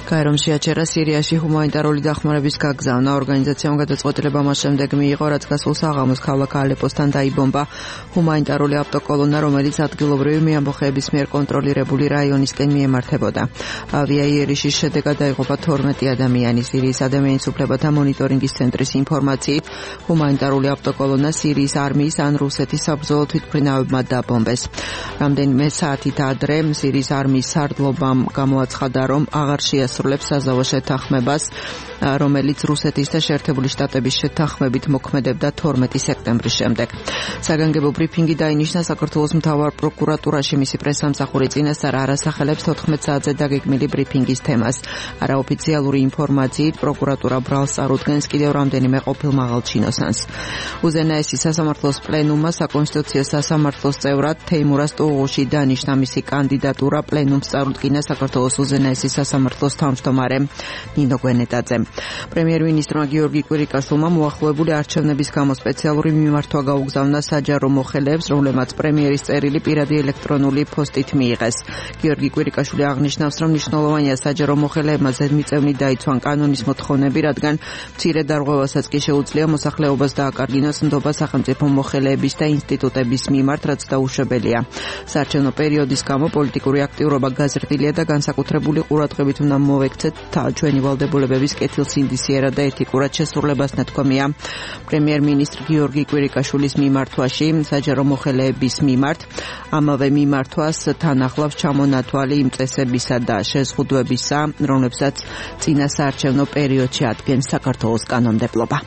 გაერომ შეაჩერა სირიაში ჰუმანიტარული დახმარების გაგზავნა. ორგანიზაციამ გადაწყვეტილება მას შემდეგ მიიღო, რაც გასულ საღამოს ქალაქ ალეპოსთან დაიბომბა ჰუმანიტარული ავტოკოლონა, რომელიც ადგილობრივი მეამბოხეების მიერ კონტროლირებული რაიონისკენ მიემართებოდა. ავიაიერიშის შედეგად დაიღუპა 12 ადამიანი. სირიის ადამიანის უფლებათა მონიტორინგის ცენტრის ინფორმაციით, ჰუმანიტარული ავტოკოლონა სირიის არმიის ან რუსეთის საბრძოლო თვითმფრინავებმა დაბომბეს. რამდენიმე საათით ადრე სირიის არმიის სარდლობამ გამოაცხადა, რომ აღარ შეასრულებს საზავო შეთანხმებას, რომელიც რუსეთის და შეერთებული შტატების შეთანხმებით მოქმედებდა 12 სექტემბრის შემდეგ. საგანგებო ბრიფინგი დაინიშნა საქართველოს მთავარ პროკურატურაში. მისი პრესსამსახური წინასწარ არ ასახელებს 14 საათზე დაგეგმილი ბრიფინგის თემას. არაოფიციალური ინფორმაციით, პროკურატურა ბრალს წარუდგენს კიდევ რამდენიმე ყოფილ მაღალჩინოსანს. უზენაესი სასამართლოს პლენუმმა საკონსტიტუციო სასამართლოს წევრად თეიმურაზ ტუღუში დანიშნა. მისი კანდიდატურა პლენუმს წარუდგინა საქართველოს უზენაესი სასამართლოს თავმჯდომარემ ნინო გვენეტაძემ. პრემიერ-მინისტრმა გიორგი კვირიკაშვილმა მოახლოებული არჩევნების გამო სპეციალური მიმართვა გაუგზავნა საჯარო მოხელეებს, რომლებმაც პრემიერის წერილი პირადი ელექტრონული პოსტით მიიღეს. გიორგი კვირიკაშვილი აღნიშნავს, რომ მნიშვნელოვანია საჯარო მოხელეებმა ზედმიწევნით დაიცვან კანონის მოთხოვნები, რადგან მცირე დარღვევასაც კი შეუძლია მოსახლეობას დააკარგინოს ნდობა სახელმწიფო მოხელეების და ინსტიტუტების მიმართ, რაც დაუშვებელია. საარჩევნო პერიოდის გამო პოლიტიკური აქტიურობა გაზრდილია და განსაკუთრებული ყურადღებით უნდა მოვექცეთ ჩვენი ვალდებულებების კეთილსინდისიერად და ეთიკურად შესრულებას ნათქვამია პრემიერ-მინისტრ გიორგი კვირიკაშვილის მიმართვაში საჯარო მოხელეების მიმართ. ამავე მიმართვას თან ახლავს ჩამონათვალი იმ წესებისა და შეზღუდვებისა, რომლებსაც წინა საარჩევნო პერიოდში ადგენს საქართველოს კანონმდებლობა.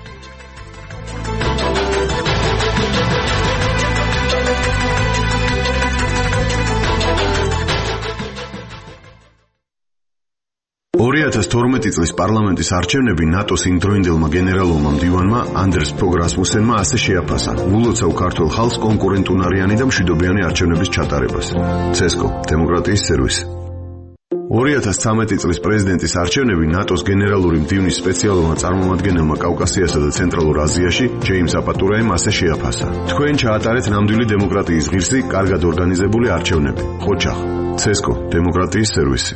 წლის პარლამენტის არჩევნები ნატოს იმდროინდელმა გენერალურმა მდივანმა ანდრეს ფოგ რასმუსენმა ასე შეაფასა: ულოცავ ქართულ ხალხს კონკურენტუნარიანი და მშვიდობიანი არჩევნების ჩატარებას. ცესკო, დემოკრატიის სერვისი. 2013 წლის პრეზიდენტის არჩევნები ნატოს გენერალური მდივნის სპეციალურმა წარმომადგენელმა კავკასიასა და ცენტრალურ აზიაში ჯეიმს აპატურაემ ასე შეაფასა: თქვენ ჩაატარეთ ნამდვილი დემოკრატიის ღირსი, კარგად ორგანიზებული არჩევნები. ხოჩახ, ცესკო, დემოკრატიის სერვისი.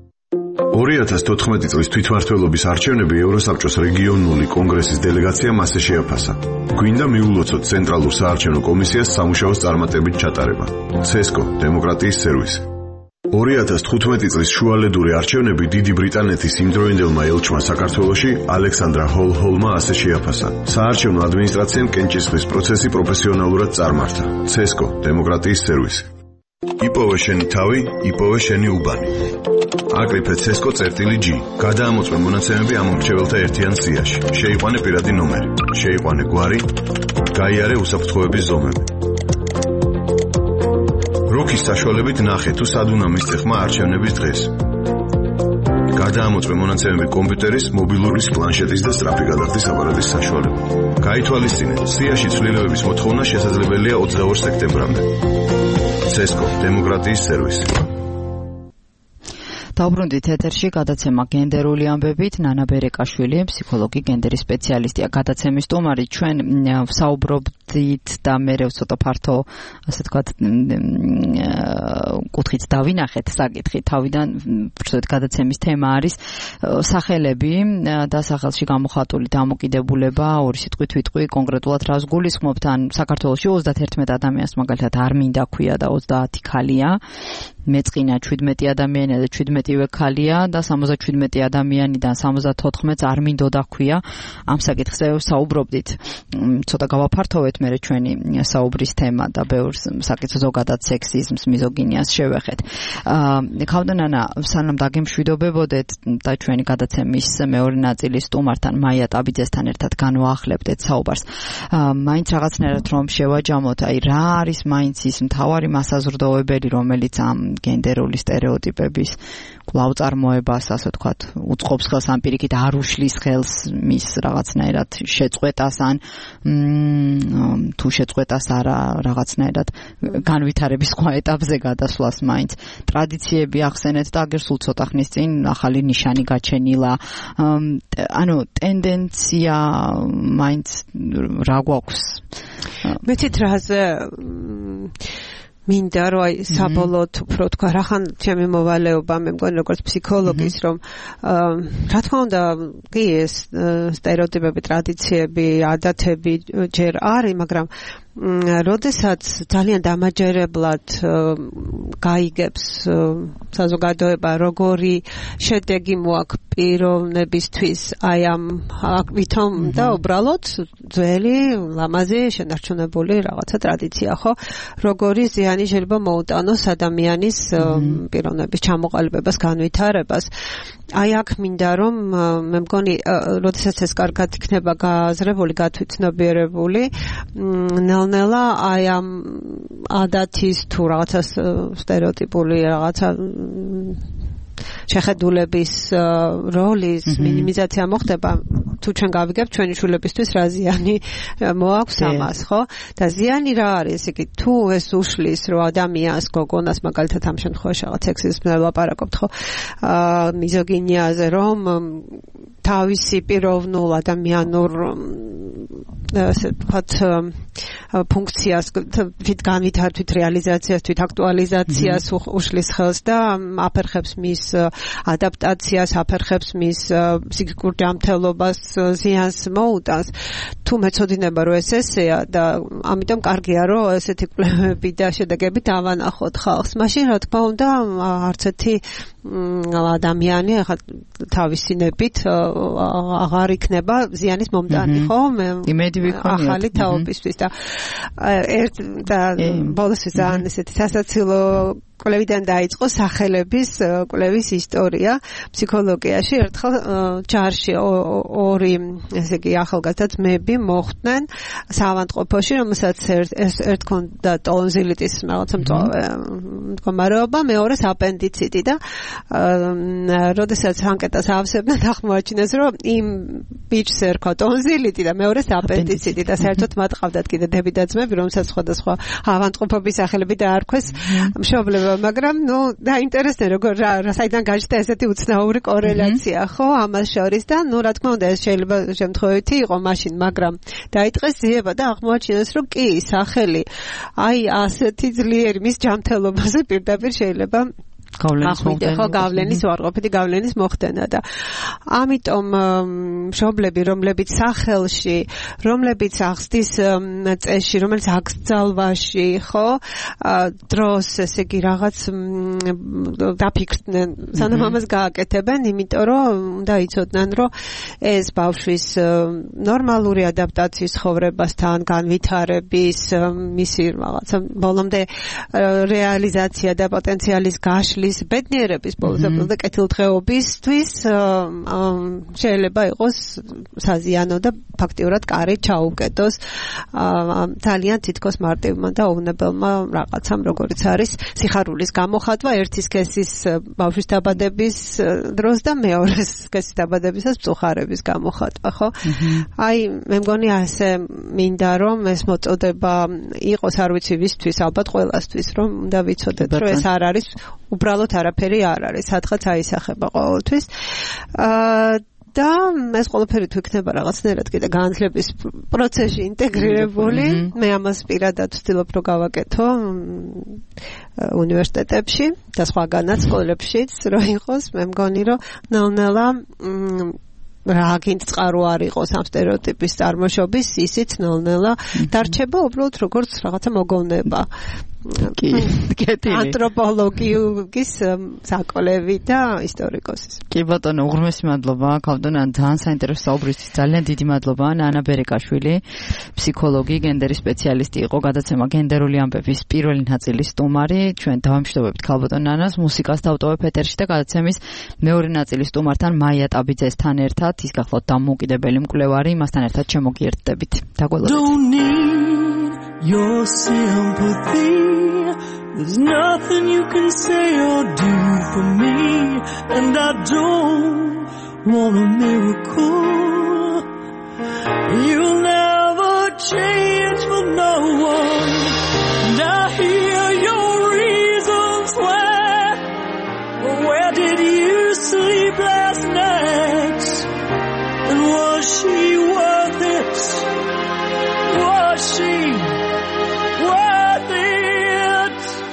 2014 წლის თვითმმართველობის არჩევნები ევროსაბჭოს რეგიონული კონგრესის დელეგაციამ ასე შეაფასა: გვინდა მიულოცოთ ცენტრალურ საარჩევნო კომისიას სამუშაოს წარმატებით ჩატარება. ცესკო, დემოკრატიის სერვისი. 2015 წლის შუალედური არჩევნები დიდი ბრიტანეთის იმდროინდელმა ელჩმა საქართველოში ალექსანდრა ჰოლჰოლმა ასე შეაფასა: საარჩევნო ადმინისტრაციამ კენჭისყრის პროცესი პროფესიონალურად წარმართა. ცესკო, დემოკრატიის სერვისი. იპოვე შენი თავი, იპოვე შენი უბანი. აკრიფე ცესკო წერტილი G. გადაამოწმე მონაცემები ამ მრჩეველთა ერთიან სიაში. შეიყვანე პირადი ნომერი. შეიყვანე გვარი. გაიარე უსაფრთხოების ზომები. როქის საშუალებით ნახე თუ სად უნდა მისწეხმა არჩევნების დღეს. გადაამოწმე მონაცემები კომპიუტერის, მობილურის, პლანშეტის და სწრაფი გადახდის აპარატის საშუალებით. გაითვალისწინეთ, სიაში ცვლილებების მოთხოვნა შესაძლებელია 22 სექტემბრამდე. ცესკო, დემოკრატიის სერვისი. დავბრუნდით ეთერში გადაცემა გენდერული ამბებით. ნანა ბერეკაშვილი, ფსიქოლოგი, გენდერის სპეციალისტია, გადაცემის სტუმარი. ჩვენ ვსაუბრობდით და მე ცოტა ფართო, ასე ვთქვათ, კუთხით დავინახეთ საკითხი. თავიდან ვთქვათ, გადაცემის თემა არის სახელები და სახელში გამოხატული დამოკიდებულება, ორი სიტყვით ვიტყვი, კონკრეტულად რას გულისხმობთ? ან საქართველოში 31 ადამიანს მაგალითად არ მინდა ქვია და 30 ქალია. მეწყინა 17 ადამიანია და 17-ვე ქალია და 77 ადამიანიდან 74-ს არ მინდოდა ქვია. ამ საკითხზე საუბრობდით. ცოტა გავაფართოვეთ მე ჩვენი საუბრის თემა და ბევრ საკითხს ზოგადად სექსიზმს, მიზოგინიას შევეხეთ. ქავდანანა, სანამ დაგემშვიდობებოდეთ და ჩვენი გადაცემის მეორე ნაწილის სტუმართან მაია ტაბიძესთან ერთად განვაახლებდეთ საუბარს. მაინც რაღაცნაირად რომ შევაჯამოთ, აი რა არის მაინც ის მთავარი მასაზრდოებელი, რომელიც ამ გენდერული სტერეოტიპების კვლავ-წარმოებას, ასე ვთქვათ, უწყობს ხელს ამ პირიქით არ უშლის ხელს მის რაღაცნაირად შეწყვეტას ან თუ შეწყვეტას არა რაღაცნაირად განვითარების სხვა ეტაპზე გადასვლას მაინც. ტრადიციები ახსენეთ და აგერ სულ ცოტა ხნის წინ ახალი ნიშანი გაჩენილა. ანუ ტენდენცია მაინც რა გვაქვს? მეცით რაზე მინდა რომ აი საბოლოოდ უფრო თქვა რახან ჩემი მოვალეობა მე მგონი როგორც ფსიქოლოგის რომ რა თქმა უნდა კი ეს სტერეოტიპები ტრადიციები ადათები ჯერ არის მაგრამ როდესაც ძალიან დამაჯერებლად გაიგებს საზოგადოება როგორი შედეგი მოაქვს პიროვნებისთვის აი ამ ვითომ და უბრალოდ ძველი ლამაზი შენარჩუნებული რაღაცა ტრადიცია ხო როგორი ზიანი შეიძლება მოუტანოს ადამიანის პიროვნების ჩამოყალიბებას განვითარებას აი აქ მინდა რომ მე მგონი როდესაც ეს კარგად იქნება გააზრებული გათვითცნობიერებული ნელ-ნელა აი ამ ადათის თუ რაღაცა სტერეოტიპული რაღაცა შეხედულების როლის მინიმიზაცია მოხდება თუ ჩვენ გავიგებთ ჩვენი შვილებისთვის რა ზიანი მოაქვს ამას ხო და ზიანი რა არის იგი თუ ეს უშლის რომ ადამიანს გოგონას მაგალითად ამ შემთხვევაში რაღაც სექსიზმს ვლაპარაკობთ ხო მიზოგინიაზე რომ თავისი პიროვნულ ადამიანურ ასე ვთქვათ ფუნქციას თვით განვითარებით რეალიზაციას თვით აქტუალიზაციას უშლის ხელს და აფერხებს მის ადაპტაციას აფერხებს მის ფსიქიკურ ჯანმრთელობას ზიანს მოუტანს თუ მეცოდინება რომ ეს ესეა და ამიტომ კარგია რომ ესეთი კვლევები და შედეგები დავანახოთ ხალხს მაშინ რა თქმა უნდა არც ერთი ადამიანი ახლა თავისი ნებით აღარ იქნება ზიანის მომტანი ხო იმედი ვიქონიათ ახალი თაობისთვის და ერთ და ბოლოსთვის ძალიან ესეთი სასაცილო კვლევიდან დაიწყო სახელების კვლევის ისტორია ფსიქოლოგიაში ერთხელ ჯარში ორი ესე იგი ახალგაზრდა ძმები მოხვდნენ საავადმყოფოში რომელსაც ერთ ქონდა ტონზილიტის რაღაცა მდგომარეობა მეორეს აპენდიციტი და როდესაც ანკეტას ავსებდნენ აღმოაჩინეს რომ იმ ბიჭს ერქვა ტონზილიტი და მეორეს აპენდიციტი და საერთოდ მათ ყავდათ კიდე დები და ძმები რომელსაც სხვადასხვა ავადმყოფობის სახელები დაარქვეს მშობლებმა მაგრამ ნუ დაინტერესდა როგორ რა საიდან გაჩნდა ესეთი უცნაური კორელაცია ხო ამას შორის და ნუ რა თქმა უნდა ეს შეიძლება შემთხვევითი იყო მაშინ მაგრამ დაიწყეს ძიება და აღმოაჩინეს რომ კი სახელი აი ასეთი ძლიერი მის ჯანმრთელობაზე პირდაპირ შეიძლება გავლენის უარყოფითი გავლენის მოხდენა და ამიტომ მშობლები რომლებიც სახელში რომლებიც ახსდის წესში რომელიც აკრძალვაში ხო დროს ესე იგი რაღაც დაფიქრდნენ სანამ ამას გააკეთებენ იმიტომ რომ უნდა იცოდნენ რომ ეს ბავშვის ნორმალური ადაპტაციის ხოვრებასთან განვითარების მისი რაღაცა ბოლომდე რეალიზაცია და პოტენციალის გაშლის ბედნიერების ბოლოს და კეთილდღეობისთვის შეიძლება იყოს საზიანო და ფაქტიურად კარი ჩაუკეტოს ძალიან თითქოს მარტივმა და უვნებელმა რაღაცამ როგორიც არის სიხარულის გამოხატვა ერთი სქესის ბავშვის დაბადების დროს და მეორეს სქესის დაბადებისას მწუხარების გამოხატვა ხო აი მე მგონი ასე მინდა რომ ეს მოწოდება იყოს არ ვიცი ვისთვის ალბათ ყველასთვის რომ უნდა ვიცოდეთ რომ ეს არ არის უბრალოდ არაფერი არ არის სადღაც აისახება ყოველთვის და ეს ყველაფერი თუ იქნება რაღაცნაირად კიდე განათლების პროცესში ინტეგრირებული მე ამას პირადად ვცდილობ რომ გავაკეთო უნივერსიტეტებში და სხვაგანაც სკოლებშიც რომ იყოს მე მგონი რომ ნელ-ნელა რა გინდ წყარო არ იყოს ამ სტერეოტიპის წარმოშობის ისიც ნელ-ნელა დარჩება უბრალოდ როგორც რაღაცა მოგონება კი ანთროპოლოგიის საკოლევი და ისტორიკოსის. კი ბატონო, უღრმესი მადლობა. ქავდონ ძალიან საინტერესო საუბრისთვის. ძალიან დიდი მადლობა. ანა ბერეკაშვილი, ფსიქოლოგი, გენდერის სპეციალისტი იყო, გადაცემა გენდერული ამბების პირველი ნაწილის სტუმარი. ჩვენ დავამშვიდობებთ ქალბატონ ანას, მუსიკას დავტოვებ ეთერში და გადაცემის მეორე ნაწილის სტუმართან მაია ტაბიძესთან ერთად ის გახლავთ დამოუკიდებელი მკვლევარი, მასთან ერთად შემოგიერთდებით. დაგველოდებით. Your sympathy, there's nothing you can say or do for me, and I don't want a miracle. You'll never change for no one, and I hear your reasons where did you sleep last night, and was she worth it, was she worth it?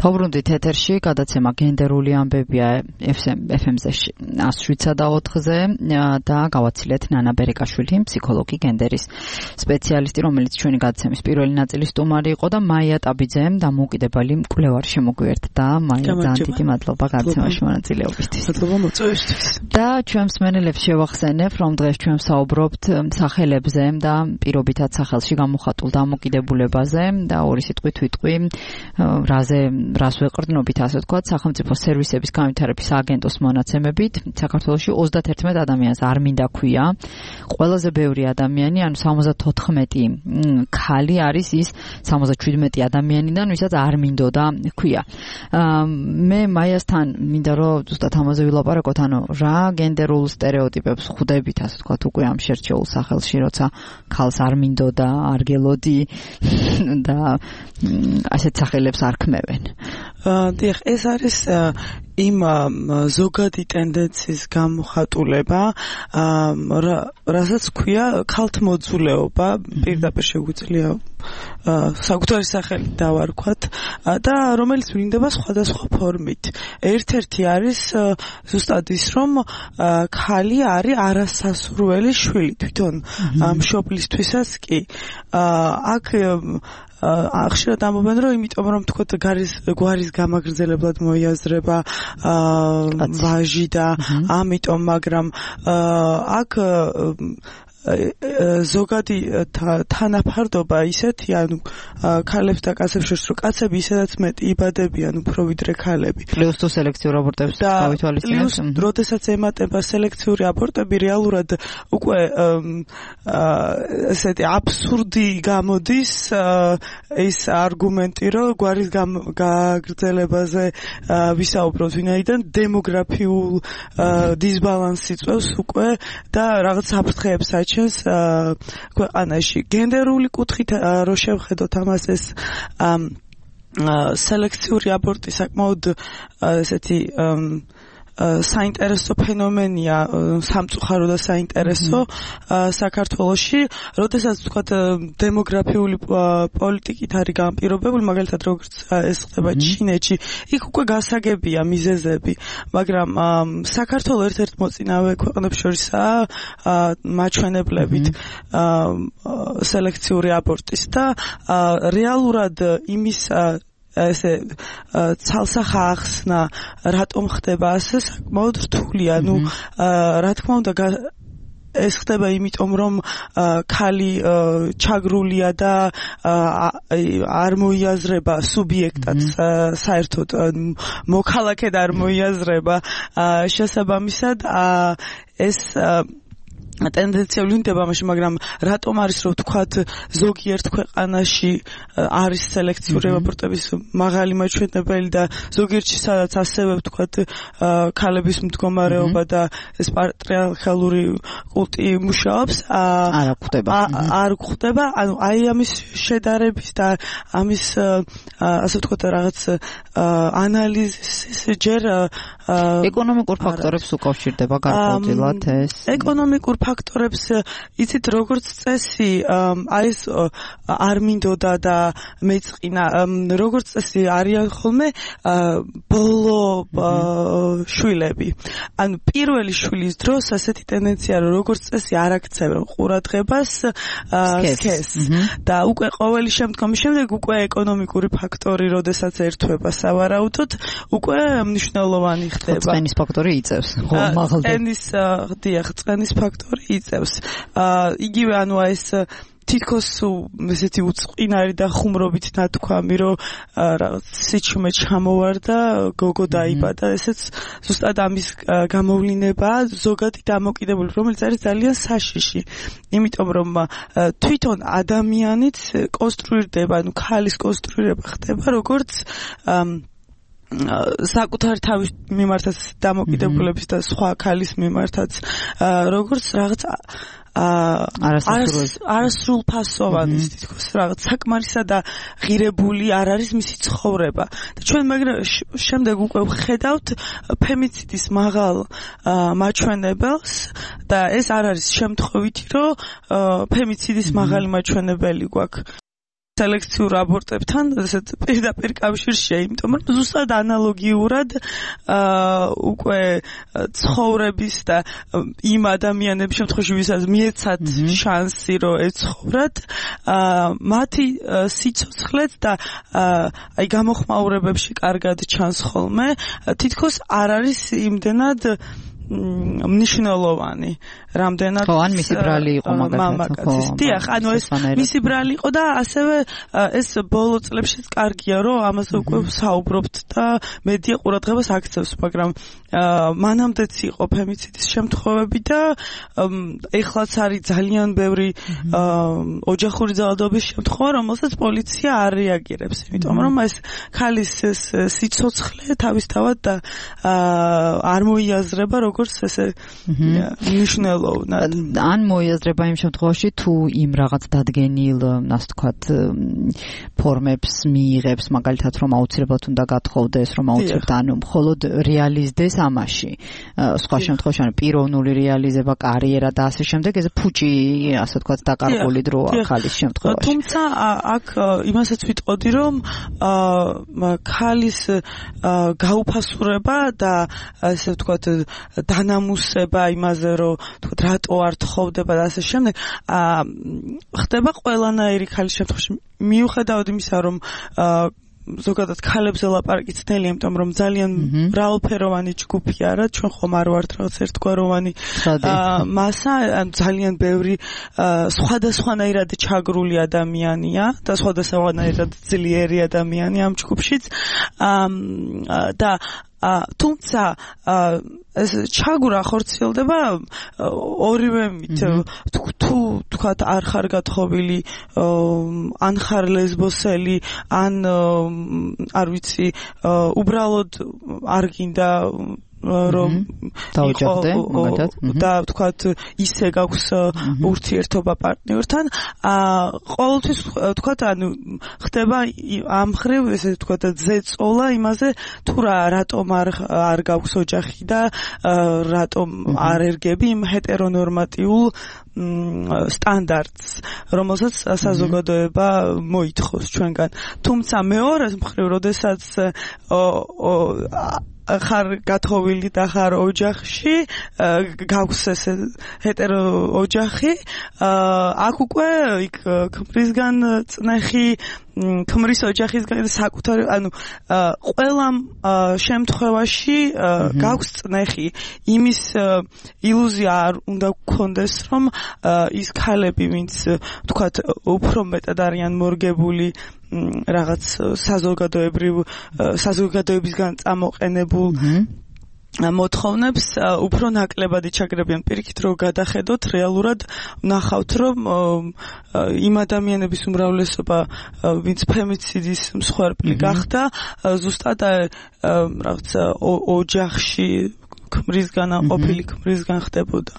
ხობრუნდით ეთერში გადაცემა გენდერული ამბებია FM-ზე 107.4-ზე და გავაცილეთ ნანა ბერეკაშვილი, ფსიქოლოგი, გენდერის სპეციალისტი, რომელიც ჩვენი გადაცემის პირველი ნაწილის სტუმარი იყო და მაია ტაბიძემ დამოუკიდებელი მკვლევარი შემოგვიერთდა. მაია, ძალიან დიდი მადლობა გადაცემაში მონაწილეობისთვის. მადლობა მოწვევისთვის. და ჩვენ მსმენელებს შევახსენებ, რომ დღეს ჩვენ საუბრობთ სახელებზე და პირობითად სახელში გამოხატულ დამოკიდებულებაზე და ორი სიტყვით ვიტყვი რას ვეყრდნობით, ასე ვთქვათ, სახელმწიფო სერვისების განვითარების აგენტოს მონაცემებით საქართველოში 31 ადამიანს არ მინდა ქვია. ყველაზე ბევრი ადამიანი, ანუ 74 ქალი არის ის 77 ადამიანიდან, ვისაც არ მინდოდა ქვია. მე მაიასთან მინდა რომ ზუსტად ამაზე ვილაპარაკოთ, ანუ რა გენდერულ სტერეოტიპებს ხვდებით, ასე ვთქვათ, უკვე ამ შერჩეულ სახელში, როცა ქალს არ მინდოდა, არ გელოდი და ასეთ სახელებს არ ქმევენ. დიახ, ეს არის იმ ზოგადი ტენდენციის გამოხატულება, რასაც ქვია ქალთმოძულეობა, პირდაპირ შეგვიძლია საკუთარი სახელი დავარქვათ და რომელიც ვლინდება სხვადასხვა ფორმით. ერთ-ერთი არის ზუსტად ის, რომ ქალი არის არასასურველი შვილი თვითონ მშობლისთვისაც კი. აქ ხშირად ამბობენ, რომ იმიტომ რომ თქვათ გვარის გამაგრძელებლად მოიაზრება ვაჟი და ამიტომ, მაგრამ აქ ზოგადი თანაფარდობა ისეთი, ანუ ქალებს და კაცებს შორის, რომ კაცები ისედაც მეტი იბადებიან უფრო ვიდრე ქალები. პლუს თუ სელექციურ აბორტებს გავითვალისწინებთ. პლუს როდესაც ემატება სელექციური აბორტები, რეალურად უკვე ესეთი აბსურდი გამოდის ის არგუმენტი, რომ გვარის გაგრძელებაზე ვისაუბროთ, ვინაიდან დემოგრაფიულ დისბალანსი წევს უკვე და რაღაც საფრთხეებს ქვეყანაში. გენდერული კუთხით რო შევხედოთ ამას, ეს სელექციური აბორტი საკმაოდ ესეთი საინტერესო ფენომენია, სამწუხარო და საინტერესო საქართველოში, როდესაც ვთქვათ დემოგრაფიული პოლიტიკით არის განპირობებული, მაგალითად როგორც ეს ხდება ჩინეთში, იქ უკვე გასაგებია მიზეზები, მაგრამ საქართველო ერთ-ერთ მოწინავე ქვეყნებს შორისაა მაჩვენებლებით სელექციური აბორტის და რეალურად იმის ესე ცალსახა ახსნა რატომ ხდება ასე საკმაოდ რთულია. ნუ რა თქმა უნდა ეს ხდება იმიტომ, რომ ქალი ჩაგრულია და არ მოიაზრება სუბიექტად, საერთოდ მოქალაქედ არ მოიაზრება შესაბამისად ეს ტენდენცია ვლინდება ამაში, მაგრამ რატომ არის, რომ თქვათ ზოგიერთ ქვეყანაში არის სელექციური აბორტების მაღალი მაჩვენებელი და ზოგიერთში სადაც ასევე ვთქვათ ქალების მდგომარეობა და ეს პატრიარქალური კულტი მუშაობს, არ გვხვდება. ანუ აი ამის შედარების და ამის ასე ვთქვათ რაღაც ანალიზის ჯერ ეკონომიკურ ფაქტორებს უკავშირდება გარკვეულწილად ეს. ეკონომიკურ ფაქტორებს იცით როგორც წესი, აი ეს არ მინდოდა და მეწყინა, როგორც წესი არიან ხოლმე ბოლო შვილები. ანუ პირველი შვილის დროს ასეთი ტენდენცია, რომ როგორც წესი არ აქცევენ ყურადღებას სქესს და უკვე ყოველი შემდგომი შემდეგ უკვე ეკონომიკური ფაქტორი, როდესაც ერთვება სავარაუდოდ, უკვე მნიშვნელოვანი ხდება. წყენის ფაქტორი იწევს. ხო, მაღალდება. წყენის ფაქტორი იწევს. იგივე ანუ ეს თითქოს ესეთი უწყინარი და ხუმრობით ნათქვამი, რომ რაღაც სიჩუმე ჩამოვარდა, გოგო დაიბადა, ესეც ზუსტად ამის გამოვლინება, ზოგადი დამოკიდებული, რომელიც არის ძალიან საშიში. იმიტომ რომ თვითონ ადამიანიც კონსტრუირდება, ანუ ქალის კონსტრუირება ხდება, როგორც საკუთარი თავის მიმართაც დამოკიდებულების და სხვა ქალის მიმართაც, როგორც რაღაც არასრულფასოვანი თითქოს რაღაც საკმარისა და ღირებული არ არის მისი ცხოვრება. და ჩვენ მაგრამ შემდეგ უკვე ვხედავთ ფემიციდის მაღალ მაჩვენებელს და ეს არ არის შემთხვევითი, რომ ფემიციდის მაღალი მაჩვენებელი გვაქვს. სელექციურ აბორტებთან ესეთ პირდაპირ კავშირშია, იმიტომ რომ ზუსტად ანალოგიურად უკვე ცხოვრების და იმ ადამიანების შემთხვევაში, ვისაც მიეცათ შანსი რომ ეცხოვრათ, მათი სიცოცხლეც და აი გამოხმაურებებში კარგად ჩანს ხოლმე, თითქოს არ არის იმდენად მნიშვნელოვანი, რამდენად ხო, ან მისი ბრალი იყო მაგათაც. დიახ, ანუ ეს მისი ბრალი იყო და ასევე ეს ბოლო წლებშიც კარგია, რომ ამაზე უკვე საუბრობთ და მედია ყურადღებას აქცევს, მაგრამ მანამდეც იყო ფემიციდის შემთხვევები და ეხლაც არის ძალიან ბევრი ოჯახური ძალადობის შემთხვევა, რომელსაც პოლიცია არ რეაგირებს, იმიტომ რომ ეს ქალის სიცოცხლე თავისთავად არ მოიაზრება როგორც ესე მნიშვნელოვნად. ან მოიაზრება იმ შემთხვევაში, თუ იმ რაღაც დადგენილ, ასე ვთქვათ, ფორმებს მიიღებს, მაგალითად, რომ აუცილებლად უნდა გათხოვდეს, რომ აუცილებლად ანუ მხოლოდ რეალიზდეს ამაში. სხვა შემთხვევაში, ანუ პიროვნული რეალიზება, კარიერა და ასე შემდეგ, ეს ფუჭი, ასე ვთქვათ, დაკარგული დროა ქალის შემთხვევაში. თუმცა აქ იმასაც ვიტყოდი, რომ ქალის გაუფასურება და ასე ვთქვათ, დანამუსება იმაზე, რომ თქვათ რატო არ თხოვდება და ასე შემდეგ, ხდება ყველანაირი ქალის შემთხვევაში, მიუხედავად იმისა, რომ ზოგადად ქალებზე ლაპარაკი ცნელია, იმიტომ რომ ძალიან მრავალფეროვანი ჯგუფი არა, ჩვენ ხომ არ ვართ რაღაც ერთგვაროვანი მასა, ან ძალიან ბევრი სხვადასხვანაირად ჩაგრული ადამიანია და სხვადასხვანაირად ძლიერი ადამიანი ამ ჯგუფშიც და თუმცა ეს ჩაგვრა ხორციელდება ორივემით, თუ თქვათ არ ხარ გათხოვილი, ან ხარ ლესბოსელი, ან არ ვიცი, უბრალოდ არ გინდა რომ დაუჯახდე მაგათაც და თქვათ ისე გაქვს ურთიერთობა პარტნიორთან, ყოველთვის თქვათ ანუ ხდება ამ მხრივ ესე თქვათ ზეწოლა იმაზე, თუ რატომ არ გაქვს ოჯახი და რატომ არ ერგები იმ ჰეტერონორმატიულ სტანდარტს, რომელსაც საზოგადოება მოითხოვს ჩვენგან. თუმცა მეორე მხრივ, როდესაც ხარ გათხოვილი და ხარ ოჯახში, გაქვს ესე ჰეტერო ოჯახი, აქ უკვე იქ ქმრისგან წნეხი, ქმრის ოჯახისგან საკუთარი, ანუ ყველა შემთხვევაში გაქვს წნეხი, იმის ილუზია არ უნდა გქონდეს, რომ ის ქალები, ვინც თქვათ უფრო მეტად არიან მორგებული რაღაც საზოგადოებისგან წამოყენებულ მოთხოვნებს, უფრო ნაკლებად ჩაგრებიან. პირიქით რომ გადახედოთ, რეალურად ვნახავთ, რომ იმ ადამიანების უმრავლესობა, ვინც ფემიციდის მსხვერპლი გახდა, ზუსტად რაღაც ოჯახში ქმრისგან, ყოფილი ქმრისგან ხდებოდა.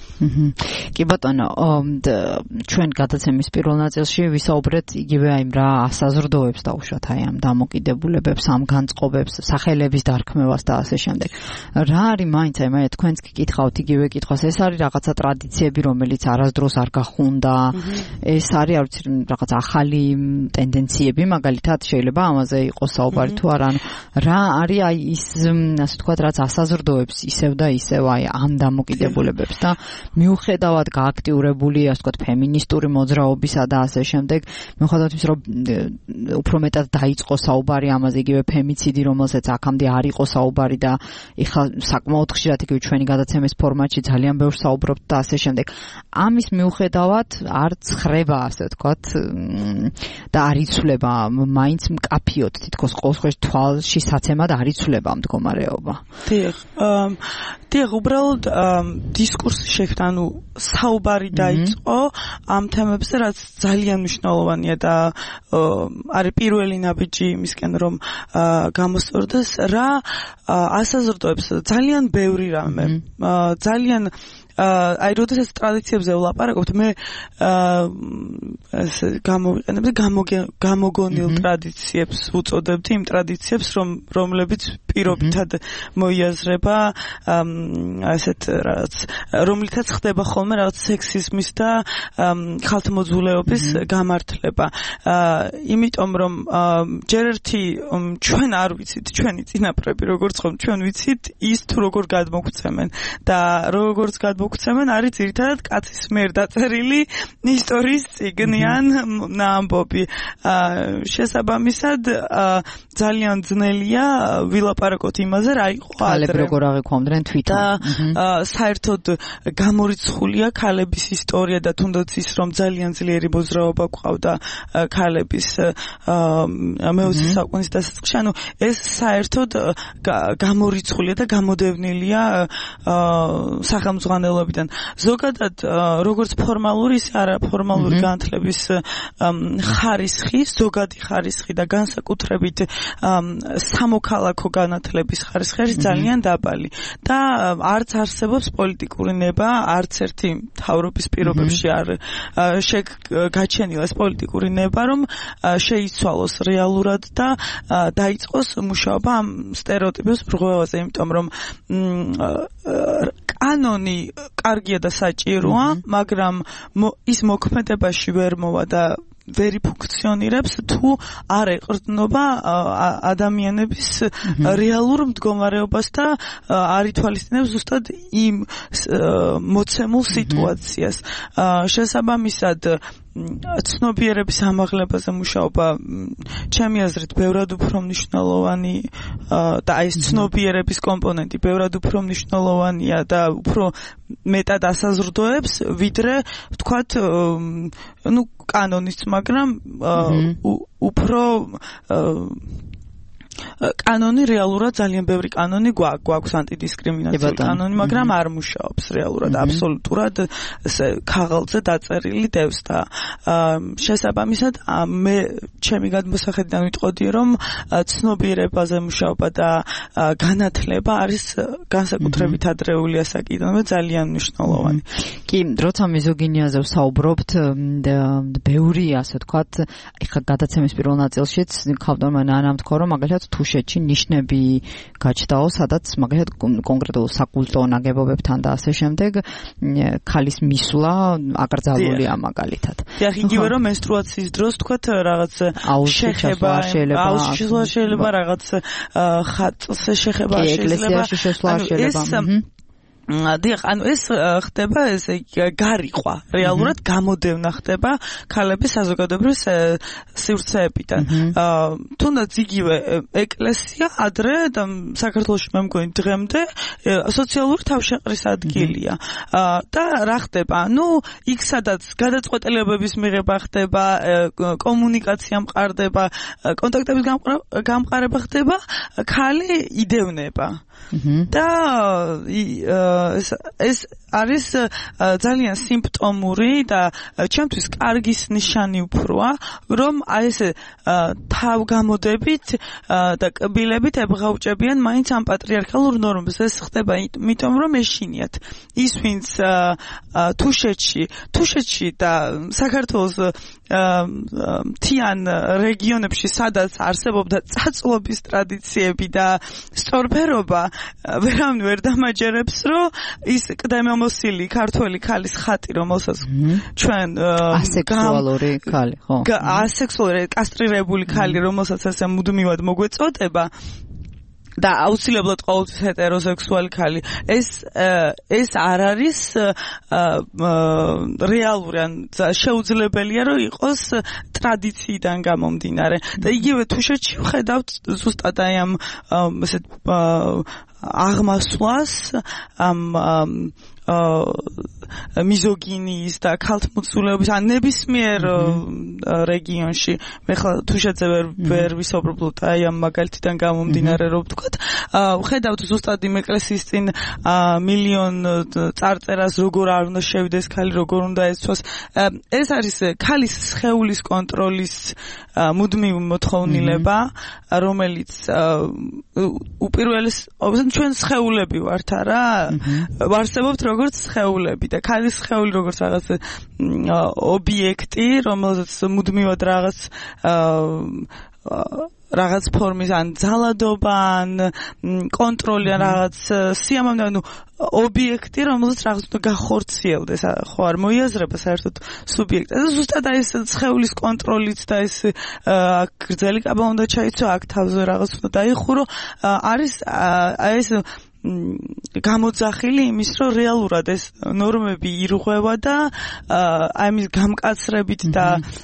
კი ბატონო, ჩვენ გადაცემის პირველ ნაწილში ვისაუბრეთ იგივე აი რა ასაზრდოებს დაუშვათ აი ამ დამოკიდებულებებს, ამ განწყობებს, სახელების დარქმევას და ასე შემდეგ. რა არის მაინც აი მე თქვენც გიკითხავთ იგივე კითხვას, ეს არის რაღაცა ტრადიციები, რომელიც არასდროს არ გახუნდა, ეს არის არ ვიცი რაღაც ახალი ტენდენციები, მაგალითად შეიძლება ამაზე იყოს საუბარი თუ არა, რა არის აი ის ასე ვთქვათ რაც ასაზრდოებს ისევ და ისევ აი ამ დამოკიდებულებებს და მიუხედავად გააქტიურებული, ასე ვთქვათ, ფემინისტური მოძრაობისა და ასე შემდეგ, მიუხედავად იმისა, რომ უფრო მეტად დაიწყო საუბარი ამაზე, იგივე ფემიციდი, რომელსაც აქამდე არ იყო საუბარი და ეხლა საკმაოდ ხშირად იგივე ჩვენი გადაცემის ფორმატში ძალიან ბევრ საუბრობთ და ასე შემდეგ. ამის მიუხედავად არც ხრება, ასე ვთქვათ, და არ იცვლება, მაინც მკაფიოდ თითქოს ყოველთვის თვალში საცემად არ იცვლება მდგომარეობა. დიახ, უბრალოდ დისკურსი შექმნა, ანუ საუბარი დაიწყო ამ თემებზე, რაც ძალიან მნიშვნელოვანია და არის პირველი ნაბიჯი იმისკენ, რომ გამოსწორდეს რა ასაზრდოებს ძალიან ბევრი რამე. ძალიან აი როდესაც ტრადიციებზე ვლაპარაკობთ მე ეს გამოვიყენებდი გამოგონილ ტრადიციებს უწოდებდი იმ ტრადიციებს რომლებიც პირობითად მოიაზრება ასეთ რაღაც რომლითაც ხდება ხოლმე რაღაც სექსიზმის და ხალხმოძულეობის გამართლება იმიტომ რომ ჯერ ერთი ჩვენ არ ვიცით ჩვენი წინაპრები როგორც ხომ ჩვენ ვიცით ის თუ როგორ გადმოგვცემენ და როგორც გადმოგვცემენ არის ძირითადად კაცის მიერ დაწერილი ისტორიის წიგნი ან ამბობი შესაბამისად ძალიან ძნელია ვილაპარაკოთ იმაზე რა იყო ქალები როგორ აღიქვამდნენ თვითონ და საერთოდ გამორიცხულია ქალების ისტორია და თუნდაც ის რომ ძალიან ძლიერი მოძრაობა გვყავდა ქალების მე-20 საუკუნის დასაწყისში ანუ ეს საერთოდ გამორიცხულია და გამოდევნილია სახელმძღვანელოებიდან ზოგადად როგორც ფორმალური ის არაფორმალური განათლების ხარისხი ზოგადი ხარისხი და განსაკუთრებით სამოქალაქო განათლების ხარისხი არის ძალიან დაბალი და არც არსებობს პოლიტიკური ნება არც ერთი მთავრობის პირობებში არ გაჩენილა ეს პოლიტიკური ნება რომ შეიცვალოს რეალურად და დაიწყოს მუშაობა ამ სტერეოტიპების ბრღვევაზე იმიტომ რომ კანონი კარგია და საჭიროა მაგრამ ის მოქმედებაში ვერ მოვა და ვერ ფუნქციონირებს თუ არ ეყრდნობა ადამიანების რეალურ მდგომარეობას და არ ითვალისწინებს ზუსტად იმ მოცემულ სიტუაციას შესაბამისად ცნობიერების ამაღლებაზე მუშაობა ჩემი აზრით ბევრად უფრო მნიშვნელოვანი და აი ეს ცნობიერების კომპონენტი ბევრად უფრო მნიშვნელოვანია და უფრო მეტად ასაზრდოებს ვიდრე ვთქვათ ну კანონის მაგრამ უფრო კანონი რეალურად ძალიან ბევრი კანონი გვაქვს ანტიდისკრიმინაციული კანონი მაგრამ არ მუშაობს რეალურად აბსოლუტურად ქაღალდზე დაწერილი დევს და შესაბამისად მე ჩემი გადმოსახედიდან ვიტყოდი რომ ცნობიერებაზე მუშაობა და განათლება არის განსაკუთრებით ადრეული ასაკიდანვე ძალიან მნიშვნელოვანი კი როცა მიზოგინიაზე ვსაუბრობთ ბევრი ასე ვთქვათ ეხლა გადაცემის პირველ ნაწილშიც ქავდორმა ნანამ თქვა რომ მაგალითად თუშეთში ნიშნები გაჩდაო, სადაც მაგალითად კონკრეტულ საკულტო ნაგებობებთან და ასე შემდეგ ქალის მისვლა აკრძალულია მაგალითად. და იგივე რომ მენსტრუაციის დროს თქვათ რაღაც შეხება შეიძლება რაღაც ხატს შეხება შეიძლება ეკლესიაში შესვლა შეიძლება. დიახ, ანუ ეს ხდება ესე გარიყვა, რეალურად გამოდევნა ხდება ქალების საზოგადოებრივ სივრცეებიდან. თუნდაც იგივე ეკლესია ადრე და საქართველოში მე მგონი დღემდე სოციალური თავშეყრის ადგილია. და რა ხდება? ანუ იქ სადაც გადაწყვეტილებების მიღება ხდება, კომუნიკაცია მყარდება, კონტაქტების გამყარება ხდება, ქალი იდევნება. და ეს არის ძალიან სიმპტომური და ჩემთვის კარგის ნიშანი უფროა, რომ აი ეს თავგამოდებით და კბილებით ებღაუჭებიან მაინც ამ პატრიარქალურ ნორმებს. ეს ხდება იმიტომ, რომ ეშინიათ ის, ვინც თუშეთში და საქართველოს მთიან რეგიონებში, სადაც არსებობდა წაწლობის ტრადიციები და სწორფერობა, ვერავინ ვერ დამაჯერებს, რომ ის კდემომოსილი ქართველი ქალის ხატი, რომელსაც ჩვენ ასექსუალური ქალი, ხო? ასექსუალური კასტრირებული ქალი, რომელსაც ასე მუდმივად მოგვეწოდება და აუცილებლად ყოველთვის ჰეტეროსექსუალი ქალი. ეს არ არის რეალური, ან შეუძლებელია, რომ იყოს ტრადიციიდან გამომდინარე. და იგივე თუშეთში ვხედავთ ზუსტად აი ამ ესეთ აღმასვლას, ამ მიზოგინიის და ქალთმოცულობის ან ნებისმიერ რეგიონში მე ხლა თუ შეძე ვერ ვისაუბრობთ აი ამ მაგალითიდან გამომდინარე რომ ვთქვათ ხედავთ ზუსტად იმ ეკლესიის წინ მილიონ წარწერას როგორ არ უნდა შევიდეს ქალი როგორ უნდა ეცვას ეს არის ქალის სხეულის კონტროლის მუდმივი მოთხოვნილება რომელიც უპირველეს ჩვენ სხეულები ვართ არა ვარსებობთ როგორც სხეულები და ქალის სხეული როგორც რაღაც ობიექტი რომელზეც მუდმივად რაღაც ფორმის ან ძალადობა ან კონტროლი ან რაღაც სიამოვნება ანუ ობიექტი რომელზეც რაღაც უნდა გახორციელდეს ხო არ მოიაზრება საერთოდ სუბიექტი და ზუსტად აი ეს სხეულის კონტროლიც და ეს გრძელი კაბა უნდა ჩაიცვა აქ თავზე რაღაც უნდა დაიხურო არის აი ეს გამოძახილი იმის რომ რეალურად ეს ნორმები ირღვევა და აი მის გამკაცრებით და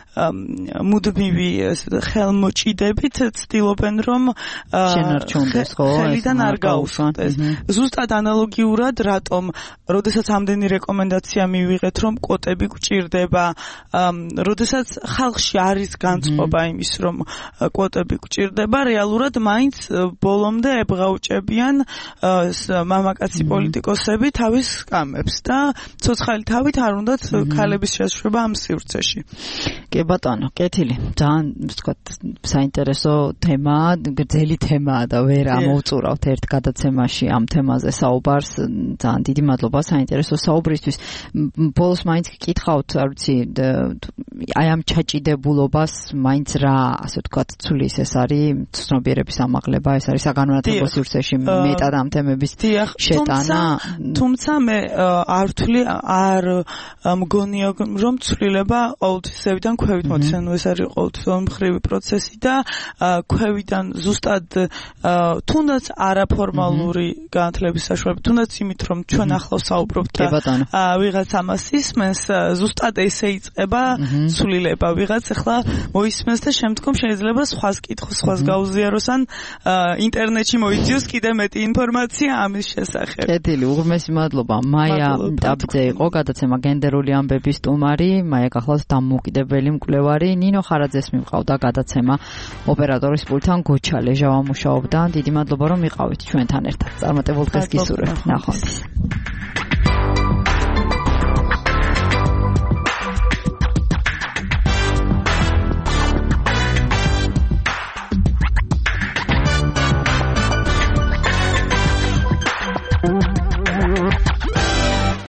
მუდმივი ხელმოჭიდებით ცდილობენ რომ შენარჩუნდეს ხო ხელიდან არ გაუშვას ზუსტად ანალოგიურად რატომ როდესაც ამდენი რეკომენდაცია მივიღეთ რომ კვოტები გვჭირდება როდესაც ხალხში არის განწყობა იმის რომ კვოტები გვჭირდება რეალურად მაინც ბოლომდე ებღაუჭებიან მამაკაცი პოლიტიკოსები თავის სკამებს და ცოცხალი თავით არ უნდათ ქალების შეშუება ამ სივრცეში. კი ბატონო, კეთილი. ძალიან ვთქვათ საინტერესო თემაა, გრძელი თემაა და ვერ ამოვწურავთ ერთ გადაცემაში ამ თემაზე საუბარს. ძალიან დიდი მადლობა საინტერესო საუბრისთვის. ბოლოს მაინც გკითხავთ, არ ვიცი, აი ამ ჩაჭიდებულობას მაინც რა, ასე ვთქვათ, ცulis ეს არის ცნობიერების ამაღლება, ეს არის საგანმანათლებლო სივრცეში მეტად ამ თემების შეტანა. თუმცა მე არ ვთვლი არ მგონია რომ ცვლილება ყოველთვისებიდან ქვევით მოდის, ანუ ეს არის ყოველთვის მხრივი პროცესი და ქვევიდან ზუსტად თუნდაც არაფორმალური განათლების საშუალებით, თუნდაც იმით რომ ჩვენ ახლა ვსაუბრობთ და ვიღაც ამას ისმენს, ზუსტად ესე იწყება ცვლილება. ვიღაც ახლა მოისმენს და შემდგომ შეიძლება სხვას კითხოს, სხვას გაუზიაროს ან ინტერნეტში მოიძიოს კიდე მეტი ინფორმაცია ამის შესახებ. კეთილი, უღრმესი მადლობა. მაია ტაბძე იყო გადაცემა გენდერული ამბების სტუმარი, მაია გახლავთ დამოუკიდებელი მკვლევარი, ნინო ხარაძეს მივყავდა გადაცემა ოპერატორის პულტთან გოჩა ლეჟავა მუშაობდა. დიდი მადლობა რომ იყავით ჩვენთან ერთად. წარმატებულ დღეს გისურვებთ. ნახვამდის.